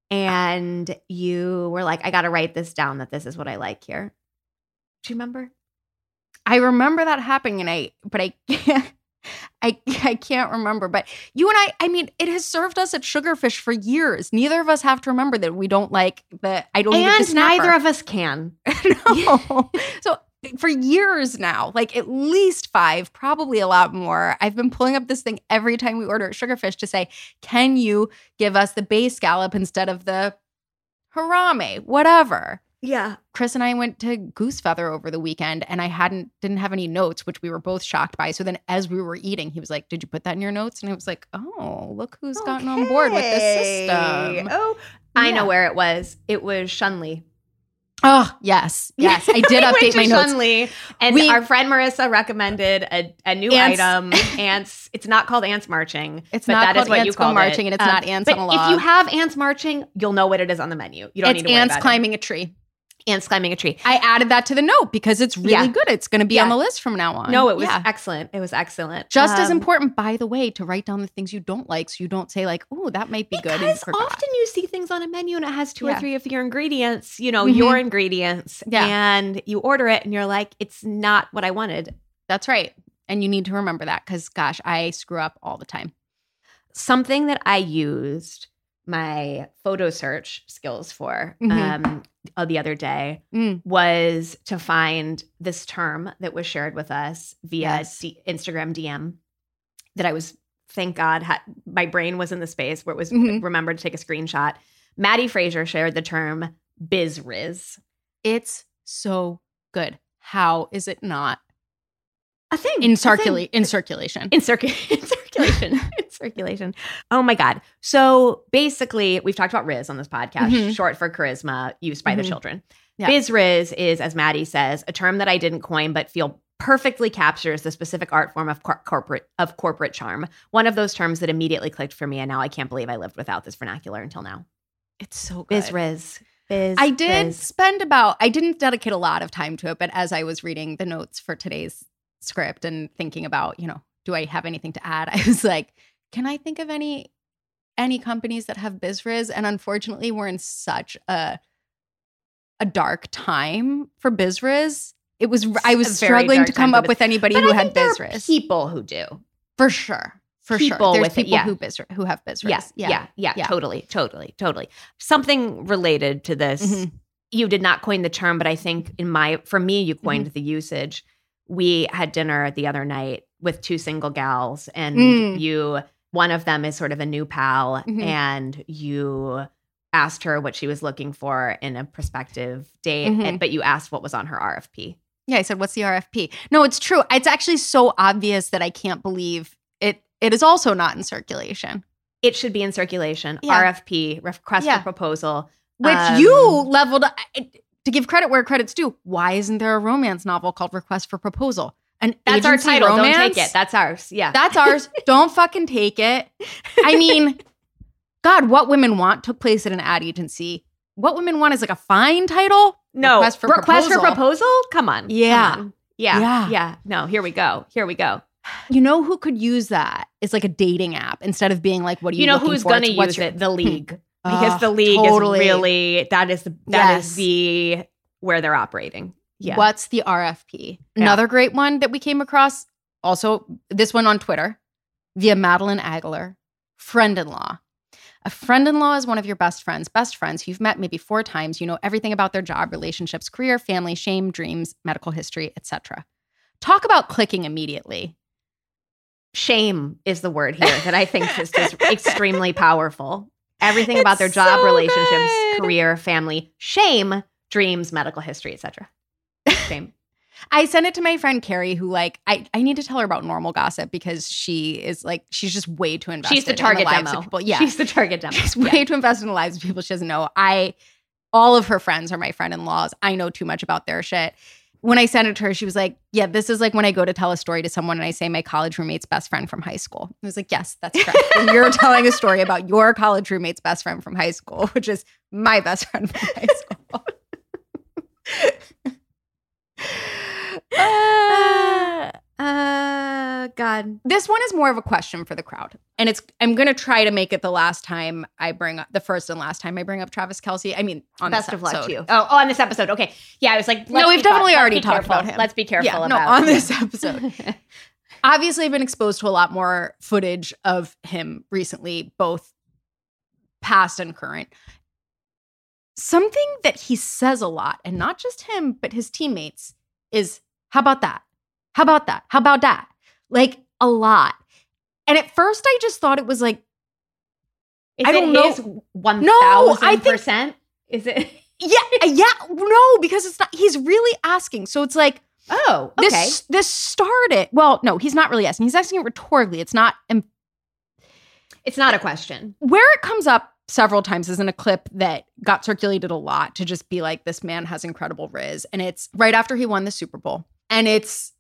And you were like, I got to write this down that this is what I like here. Do you remember? I remember that happening, and I, but I can't, I, I can't remember. But you and I, I mean, it has served us at Sugarfish for years. Neither of us have to remember that we don't like the, I don't eat the And snapper. neither of us can. No. So for years now, like at least five, probably a lot more, I've been pulling up this thing every time we order at Sugarfish to say, can you give us the bay scallop instead of the harame, whatever. Yeah. Chris and I went to Goose Feather over the weekend, and I hadn't didn't have any notes, which we were both shocked by. So then as we were eating, he was like, did you put that in your notes? And I was like, oh, look who's okay. gotten on board with this system. Oh, I yeah. know where it was. It was Shunli. Oh, yes. Yes. I did update my notes. Shunli, and we, our friend Marissa recommended a, a new ants, item. Ants. It's not called Ants Marching. It's but not that called is what Ants you call Marching, it. and it's um, not Ants but on a log. If you have Ants Marching, you'll know what it is on the menu. You don't it's need to worry ants about climbing it. a tree. Ants climbing a tree. I added that to the note because it's really yeah. good. It's going to be yeah. on the list from now on. No, it was yeah. excellent. It was excellent. Just um, as important, by the way, to write down the things you don't like so you don't say like, oh, that might be good. Because often you see things on a menu and it has two yeah. or three of your ingredients, you know, mm-hmm. your ingredients. Yeah. And you order it and you're like, it's not what I wanted. That's right. And you need to remember that because, gosh, I screw up all the time. Something that I used my photo search skills for mm-hmm. um, uh, the other day mm. was to find this term that was shared with us via yes. D- Instagram D M that I was, thank God, had, my brain was in the space where it was mm-hmm. remembered to take a screenshot. Maddie Fraser shared the term BizRiz. It's so good. How is it not a thing in, a circula- thing. in circulation? In, circu- in circulation. in circulation. Oh my God. So basically, we've talked about Riz on this podcast, mm-hmm. short for charisma, used by mm-hmm. the children. Yeah. BizRiz is, as Maddie says, a term that I didn't coin but feel perfectly captures the specific art form of cor- corporate of corporate charm. One of those terms that immediately clicked for me, and now I can't believe I lived without this vernacular until now. It's so good. BizRiz. Biz, I did Riz. spend about, I didn't dedicate a lot of time to it, but as I was reading the notes for today's script and thinking about, you know, do I have anything to add? I was like, can I think of any any companies that have BizRiz? And unfortunately, we're in such a a dark time for BizRiz. It was I was struggling to come up with anybody who had BizRiz. People who do, for sure. For people sure. There's with people it, yeah. who, biz, who have BizRiz. Yeah, Yeah. yeah, yeah, yeah. totally, totally, totally. Something related to this. Mm-hmm. You did not coin the term, but I think in my, for me, you coined mm-hmm. the usage. We had dinner the other night with two single gals, and mm. you, one of them is sort of a new pal, mm-hmm. and you asked her what she was looking for in a prospective date, mm-hmm. and, but you asked what was on her R F P. Yeah, I said, what's the R F P? No, it's true. It's actually so obvious that I can't believe it. It is also not in circulation. It should be in circulation. Yeah. R F P, request yeah. for proposal. Which um, you leveled up. To give credit where credit's due, why isn't there a romance novel called Request for Proposal? An That's our title. Romance? Don't take it. That's ours. Yeah. That's ours. Don't fucking take it. I mean, God, What Women Want took place at an ad agency. What Women Want is like a fine title? No. Request for Request Proposal. for Proposal? Come on. Yeah. Come on. Yeah. Yeah. Yeah. No, here we go. Here we go. You know who could use that? It's like a dating app instead of being like, what are you You know looking who's for? going to It's what's use your- it? The League. Because Oh, the League totally. is really, that is the, that Yes. is the, where they're operating. Yeah. What's the R F P? Yeah. Another great one that we came across, also this one on Twitter, via Madeline Aguilar, friend-in-law. A friend-in-law is one of your best friends, best friends who you've met maybe four times. You know everything about their job, relationships, career, family, shame, dreams, medical history, et cetera. Talk about clicking immediately. Shame is the word here that I think is just extremely powerful. Everything about their It's job, so relationships, good. career, family, shame, dreams, medical history, et cetera. Shame. I sent it to my friend Carrie, who like I, I need to tell her about normal gossip because she is like she's just way too invested. She's the in target the lives demo. of people. Yeah, She's the target demo. she's Yeah. way too invested in the lives of people she doesn't know. I all of her friends are my friend-in-laws. I know too much about their shit. When I sent it to her, she was like, yeah, this is like when I go to tell a story to someone and I say my college roommate's best friend from high school. I was like, yes, that's correct. When you're telling a story about your college roommate's best friend from high school, which is my best friend from high school. uh, uh, God. This one is more of a question for the crowd. And it's I'm going to try to make it the last time I bring up, the first and last time I bring up Travis Kelce. I mean, on Best this of luck episode. to you. Oh, oh, on this episode. Okay. Yeah, I was like, No, we've definitely let's already be talked careful. about him. Let's be careful yeah, about no, on this episode. Obviously, I've been exposed to a lot more footage of him recently, both past and current. Something that he says a lot, and not just him, but his teammates, is, how about that? How about that? How about that? Like, a lot. And at first, I just thought it was like, Is I don't it know. his one No, I thousand think- percent? Is it? yeah, yeah, no, because it's not, he's really asking. So it's like, Oh, okay. this, this started, well, no, he's not really asking. He's asking it rhetorically. It's not, um, It's not a question. where it comes up several times is in a clip that got circulated a lot to just be like, this man has incredible riz. And it's right after he won the Super Bowl. And it's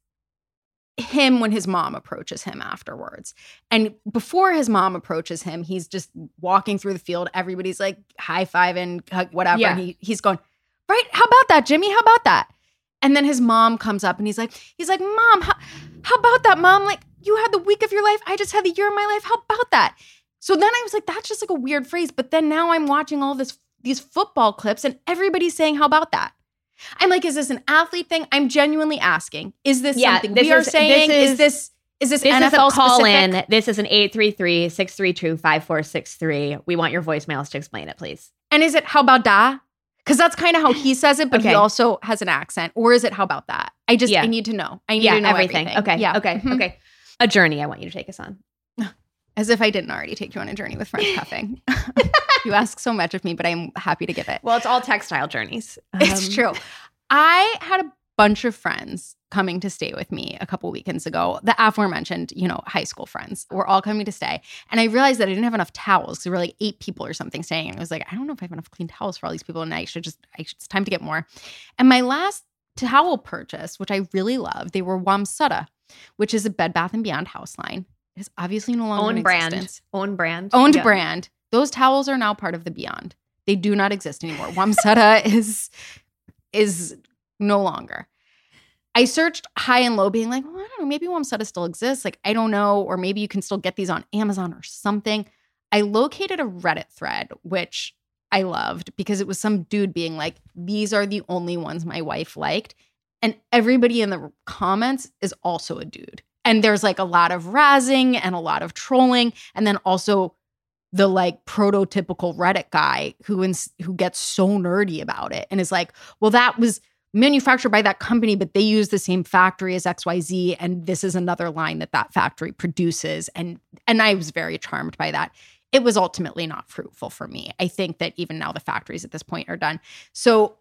him when his mom approaches him afterwards. And before his mom approaches him, he's just walking through the field. Everybody's like high-fiving, hug, whatever. Yeah. And he, he's going, right, how about that, Jimmy? How about that? And then his mom comes up and he's like, he's like, Mom, how, how about that, Mom? Like, you had the week of your life. I just had the year of my life. How about that? So then I was like, that's just like a weird phrase. But then now I'm watching all this these football clips and everybody's saying, how about that? I'm like, is this an athlete thing? I'm genuinely asking. Is this Yeah, something this we are is- saying? this Is, is- this is this, This N F L is a call specific? in. This is an eight three three, six three two, five four six three. We want your voicemails to explain it, please. And is it how about that? Because that's kind of how he says it, but Okay. he also has an accent. Or is it how about that? I just Yeah. I need to know. I need Yeah, to know everything. everything. Okay. Yeah. Okay. Mhm. Okay. A journey I want you to take us on. As if I didn't already take you on a journey with French cuffing. You ask so much of me, but I'm happy to give it. Well, it's all textile journeys. It's Um, true. I had a bunch of friends coming to stay with me a couple weekends ago. The aforementioned, you know, high school friends were all coming to stay. And I realized that I didn't have enough towels because there were like eight people or something staying. And I was like, I don't know if I have enough clean towels for all these people. And I should just, I should, it's time to get more. And my last towel purchase, which I really love, they were Wamsutta, which is a Bed Bath and Beyond house line. It is obviously no longer Own in brand. existence. Own brand. Owned Yeah. brand. Those towels are now part of the Beyond. They do not exist anymore. Wamsutta is is no longer. I searched high and low, being like, well, I don't know, maybe Wamsutta still exists. Like, I don't know, or maybe you can still get these on Amazon or something. I located a Reddit thread, which I loved because it was some dude being like, these are the only ones my wife liked. And everybody in the comments is also a dude. And there's like a lot of razzing and a lot of trolling. And then also the like prototypical Reddit guy who ins- who gets so nerdy about it and is like, well, that was manufactured by that company, but they use the same factory as X Y Z. And this is another line that that factory produces. And, and I was very charmed by that. It was ultimately not fruitful for me. I think that even now the factories at this point are done. So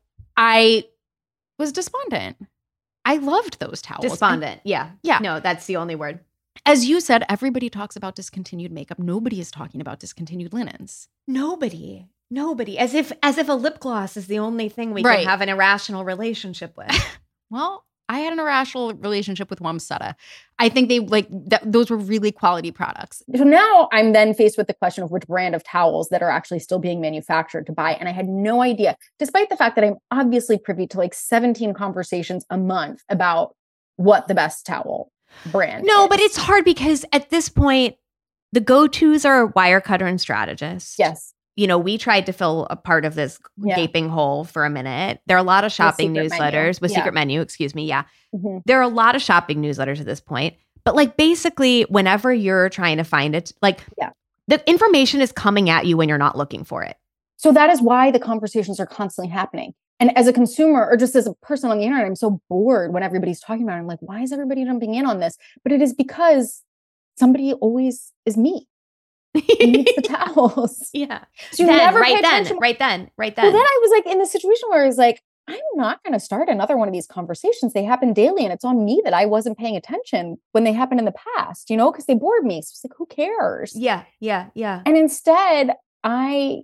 I was despondent. I loved those towels. Despondent. Yeah. Yeah. No, that's the only word. As you said, everybody talks about discontinued makeup. Nobody is talking about discontinued linens. Nobody. Nobody. As if as if a lip gloss is the only thing we Right. can have an irrational relationship with. Well, I had an irrational relationship with Wamsutta. I think they like th- those were really quality products. So now I'm then faced with the question of which brand of towels that are actually still being manufactured to buy. And I had no idea, despite the fact that I'm obviously privy to like seventeen conversations a month about what the best towel brand No, is. but it's hard because at this point, the go-tos are Wirecutter and Strategist. Yes. You know, we tried to fill a part of this Yeah. gaping hole for a minute. There are a lot of shopping Secret Menu. newsletters with Yeah. Secret Menu, excuse me. Yeah. Mhm. There are a lot of shopping newsletters at this point. But like basically, whenever you're trying to find it, like Yeah. the information is coming at you when you're not looking for it. So that is why the conversations are constantly happening. And as a consumer or just as a person on the internet, I'm so bored when everybody's talking about it. I'm like, why is everybody jumping in on this? But it is because somebody always is me. Who needs the towels. Yeah. So you then, never right pay then, attention. right then, right Well, then. then I was like in the situation where I was like, I'm not going to start another one of these conversations. They happen daily, and it's on me that I wasn't paying attention when they happened in the past, you know, because they bored me. So it's like, who cares? Yeah, yeah, yeah. And instead, I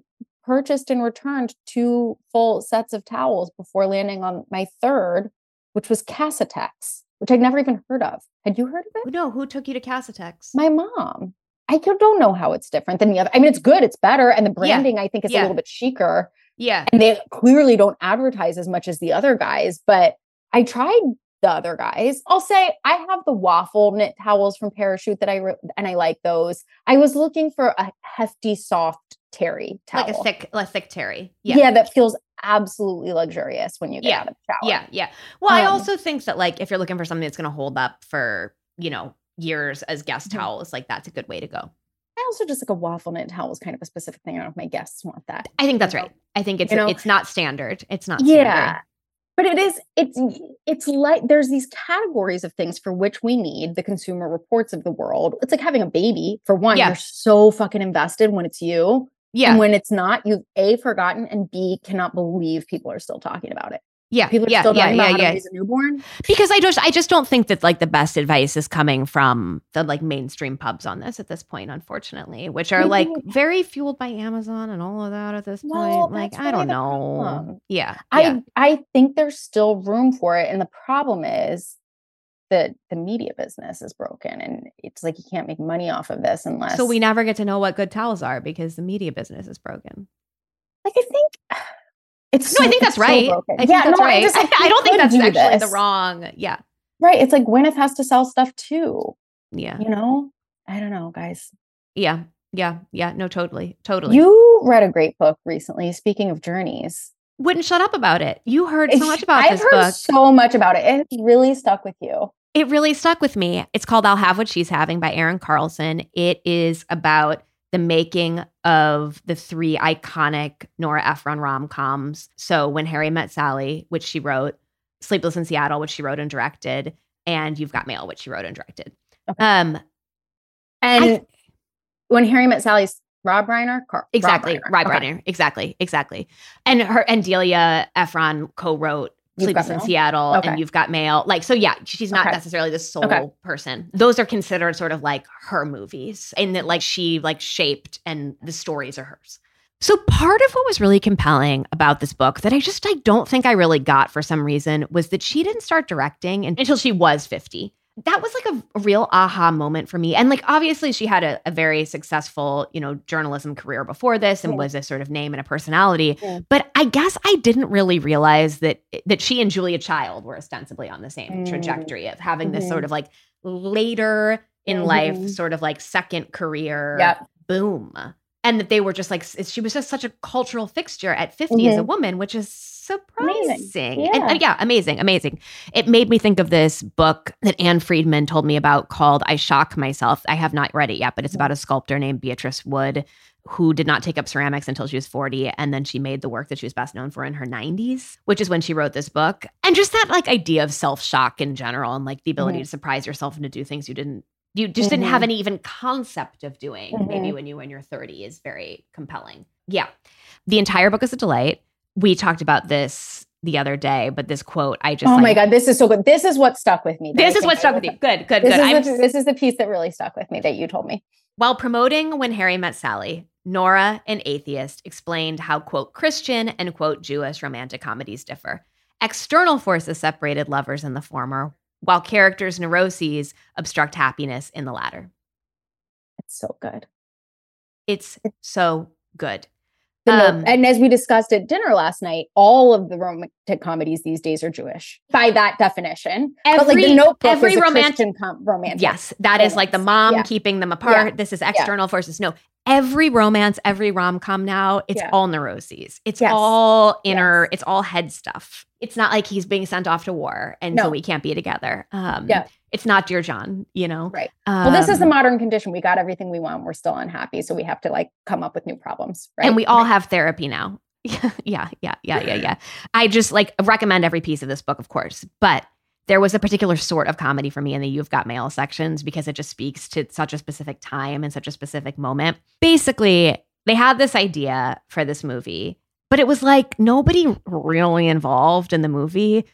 purchased and returned two full sets of towels before landing on my third, which was Casatex, which I'd never even heard of. Had you heard of it? No, who took you to Casatex? My mom. I don't know how it's different than the other. I mean, it's good, it's better. And the branding, yeah. I think, is yeah. a little bit chicer. Yeah. And they clearly don't advertise as much as the other guys, but I tried the other guys. I'll say I have the waffle knit towels from Parachute that I, re- and I like those. I was looking for a hefty, soft terry towel. Like a thick, a thick terry. Yeah. Yeah. That feels absolutely luxurious when you get yeah. out of the shower. Yeah. Yeah. Well, um, I also think that like, if you're looking for something that's going to hold up for, you know, years as guest mm-hmm. towels, like that's a good way to go. I also just like a waffle knit towel is kind of a specific thing. I don't know if my guests want that. I think that's right. I think it's, you know? it's not standard. It's not yeah. standard. But it is, it's, it's like, there's these categories of things for which we need the Consumer Reports of the world. It's like having a baby. For one, yeah. you're so fucking invested when it's you. Yeah. And when it's not, you've A, forgotten, and B, cannot believe people are still talking about it. Yeah. People are yeah, still yeah, talking yeah, about how yeah. to raise a newborn. Because I just, I just don't think that like the best advice is coming from the like mainstream pubs on this at this point, unfortunately, which are like very fueled by Amazon and all of that at this well, point. Like, I don't know. Problem. Yeah. I, yeah. I think there's still room for it. And the problem is that the media business is broken and it's like, you can't make money off of this unless. So we never get to know what good towels are because the media business is broken. Like, I think it's no, so, I think that's so right. broken. I think yeah, that's no, right. I, just, I, I don't think that's do actually this. the wrong. Yeah. Right. It's like Gwyneth has to sell stuff too. Yeah. You know, I don't know, guys. Yeah. Yeah. Yeah. No, totally. Totally. You read a great book recently. Speaking of journeys. Wouldn't shut up about it. You heard so much about I've this heard book. so much about it. It really stuck with you. It really stuck with me. It's called I'll Have What She's Having by Erin Carlson. It is about the making of the three iconic Nora Ephron rom-coms. So When Harry Met Sally, which she wrote, Sleepless in Seattle, which she wrote and directed, and You've Got Mail, which she wrote and directed. Okay. Um, and I, When Harry Met Sally's Rob Reiner? Car- exactly. Rob Reiner. Rob Reiner. Okay. Exactly. Exactly. And her and Delia Ephron co-wrote Sleepless in Seattle okay. and You've Got Mail. Like, so yeah, she's not okay. necessarily the sole okay. person. Those are considered sort of like her movies in that like she like shaped and the stories are hers. So part of what was really compelling about this book that I just, I don't think I really got for some reason was that she didn't start directing until she was fifty. That was like a, a real aha moment for me. And like, obviously she had a, a very successful, you know, journalism career before this and yeah. was a sort of name and a personality. Yeah. But I guess I didn't really realize that, that she and Julia Child were ostensibly on the same mm. trajectory of having mm-hmm. this sort of like later in mm-hmm. life, sort of like second career yep. boom. And that they were just like, she was just such a cultural fixture at fifty mm-hmm. as a woman, which is surprising. Yeah. And, and yeah, amazing, amazing. It made me think of this book that Anne Friedman told me about called I Shock Myself. I have not read it yet, but it's about a sculptor named Beatrice Wood who did not take up ceramics until she was forty. And then she made the work that she was best known for in her nineties, which is when she wrote this book. And just that like idea of self-shock in general and like the ability mm-hmm. to surprise yourself and to do things you didn't You just mm-hmm. didn't have any even concept of doing mm-hmm. maybe when you were in your thirties is very compelling. Yeah. The entire book is a delight. We talked about this the other day, but this quote, I just Oh like, my God, this is so good. This is what stuck with me. This is what stuck with you. Good, good, this good. Is the, this is the piece that really stuck with me that you told me. While promoting When Harry Met Sally, Nora, an atheist, explained how, quote, Christian and, quote, Jewish romantic comedies differ. External forces separated lovers in the former, while characters' neuroses obstruct happiness in the latter. It's so good. It's so good. Um, and as we discussed at dinner last night, all of the romantic comedies these days are Jewish by that definition. Every, but like the Notebook every is a romantic, Christian com- romantic. Yes, that romance. Is like the mom yeah. keeping them apart. Yeah. This is external yeah. forces. No, every romance, every rom-com now, it's yeah. all neuroses. It's yes. all inner, yes. it's all head stuff. It's not like he's being sent off to war and no. so we can't be together. Um, yeah. It's not Dear John, you know? Right. Um, well, this is the modern condition. We got everything we want. We're still unhappy. So we have to like come up with new problems. Right. And we all right. have therapy now. yeah, yeah, yeah, yeah, yeah. I just like recommend every piece of this book, of course. But there was a particular sort of comedy for me in the You've Got Mail sections because it just speaks to such a specific time and such a specific moment. Basically, they had this idea for this movie, but it was like nobody really involved in the movie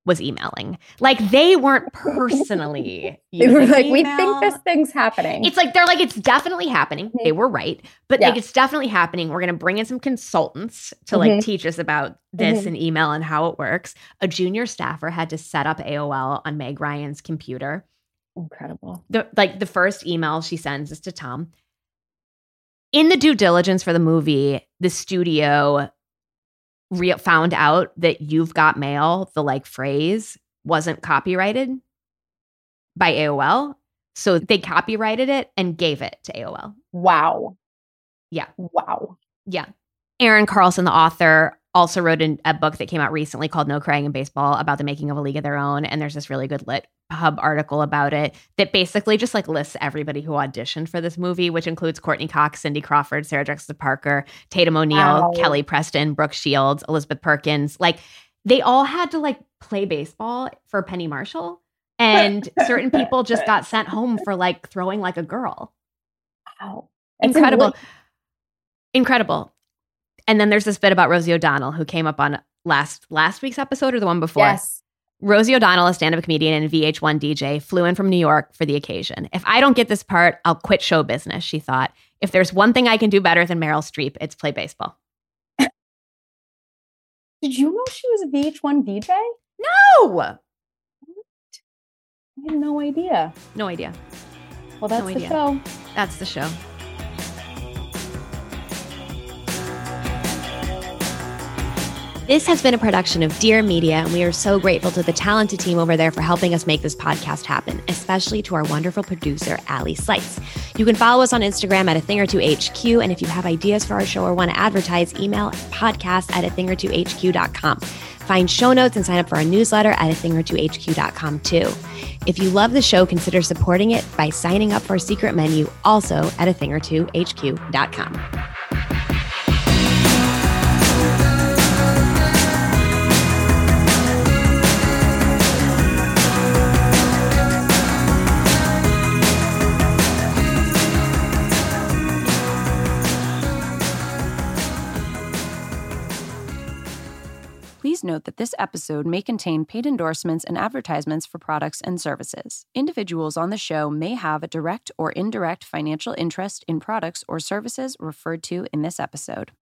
was emailing. Like they weren't personally They were using like, we email. think this thing's happening. It's like, they're like, it's definitely happening. Mhm. They were right. But Yeah. like, it's definitely happening. We're going to bring in some consultants to like Mhm. teach us about this Mhm. and email and how it works. A junior staffer had to set up A O L on Meg Ryan's computer. Incredible. The, like the first email she sends is to Tom. In the due diligence for the movie, the studio re- found out that "you've got mail," the like phrase, wasn't copyrighted by A O L. So they copyrighted it and gave it to A O L. Wow. Yeah. Wow. Yeah. Aaron Carlson, the author, also wrote in a book that came out recently called No Crying in Baseball about the making of A League of Their Own. And there's this really good Lit Hub article about it that basically just like lists everybody who auditioned for this movie, which includes Courtney Cox, Cindy Crawford, Sarah Jessica Parker, Tatum O'Neal, Wow. Kelly Preston, Brooke Shields, Elizabeth Perkins. Like they all had to like play baseball for Penny Marshall. And certain people just got sent home for like throwing like a girl. Wow. It's Incredible. really- Incredible. And then there's this bit about Rosie O'Donnell who came up on last last week's episode or the one before. Yes. Rosie O'Donnell, a stand-up comedian and V H one D J, flew in from New York for the occasion. If I don't get this part, I'll quit show business, she thought. If there's one thing I can do better than Meryl Streep, it's play baseball. Did you know she was a V H one V J? No! I had no idea. No idea. Well, that's No the idea. show. That's the show. This has been a production of Dear Media, and we are so grateful to the talented team over there for helping us make this podcast happen, especially to our wonderful producer, Allie Slice. You can follow us on Instagram at a thing or two H Q, and if you have ideas for our show or want to advertise, email podcast at a thing or two H Q dot com. Find show notes and sign up for our newsletter at a thing or two H Q dot com too. If you love the show, consider supporting it by signing up for our secret menu, also at a thing or two H Q dot com. Please note that this episode may contain paid endorsements and advertisements for products and services. Individuals on the show may have a direct or indirect financial interest in products or services referred to in this episode.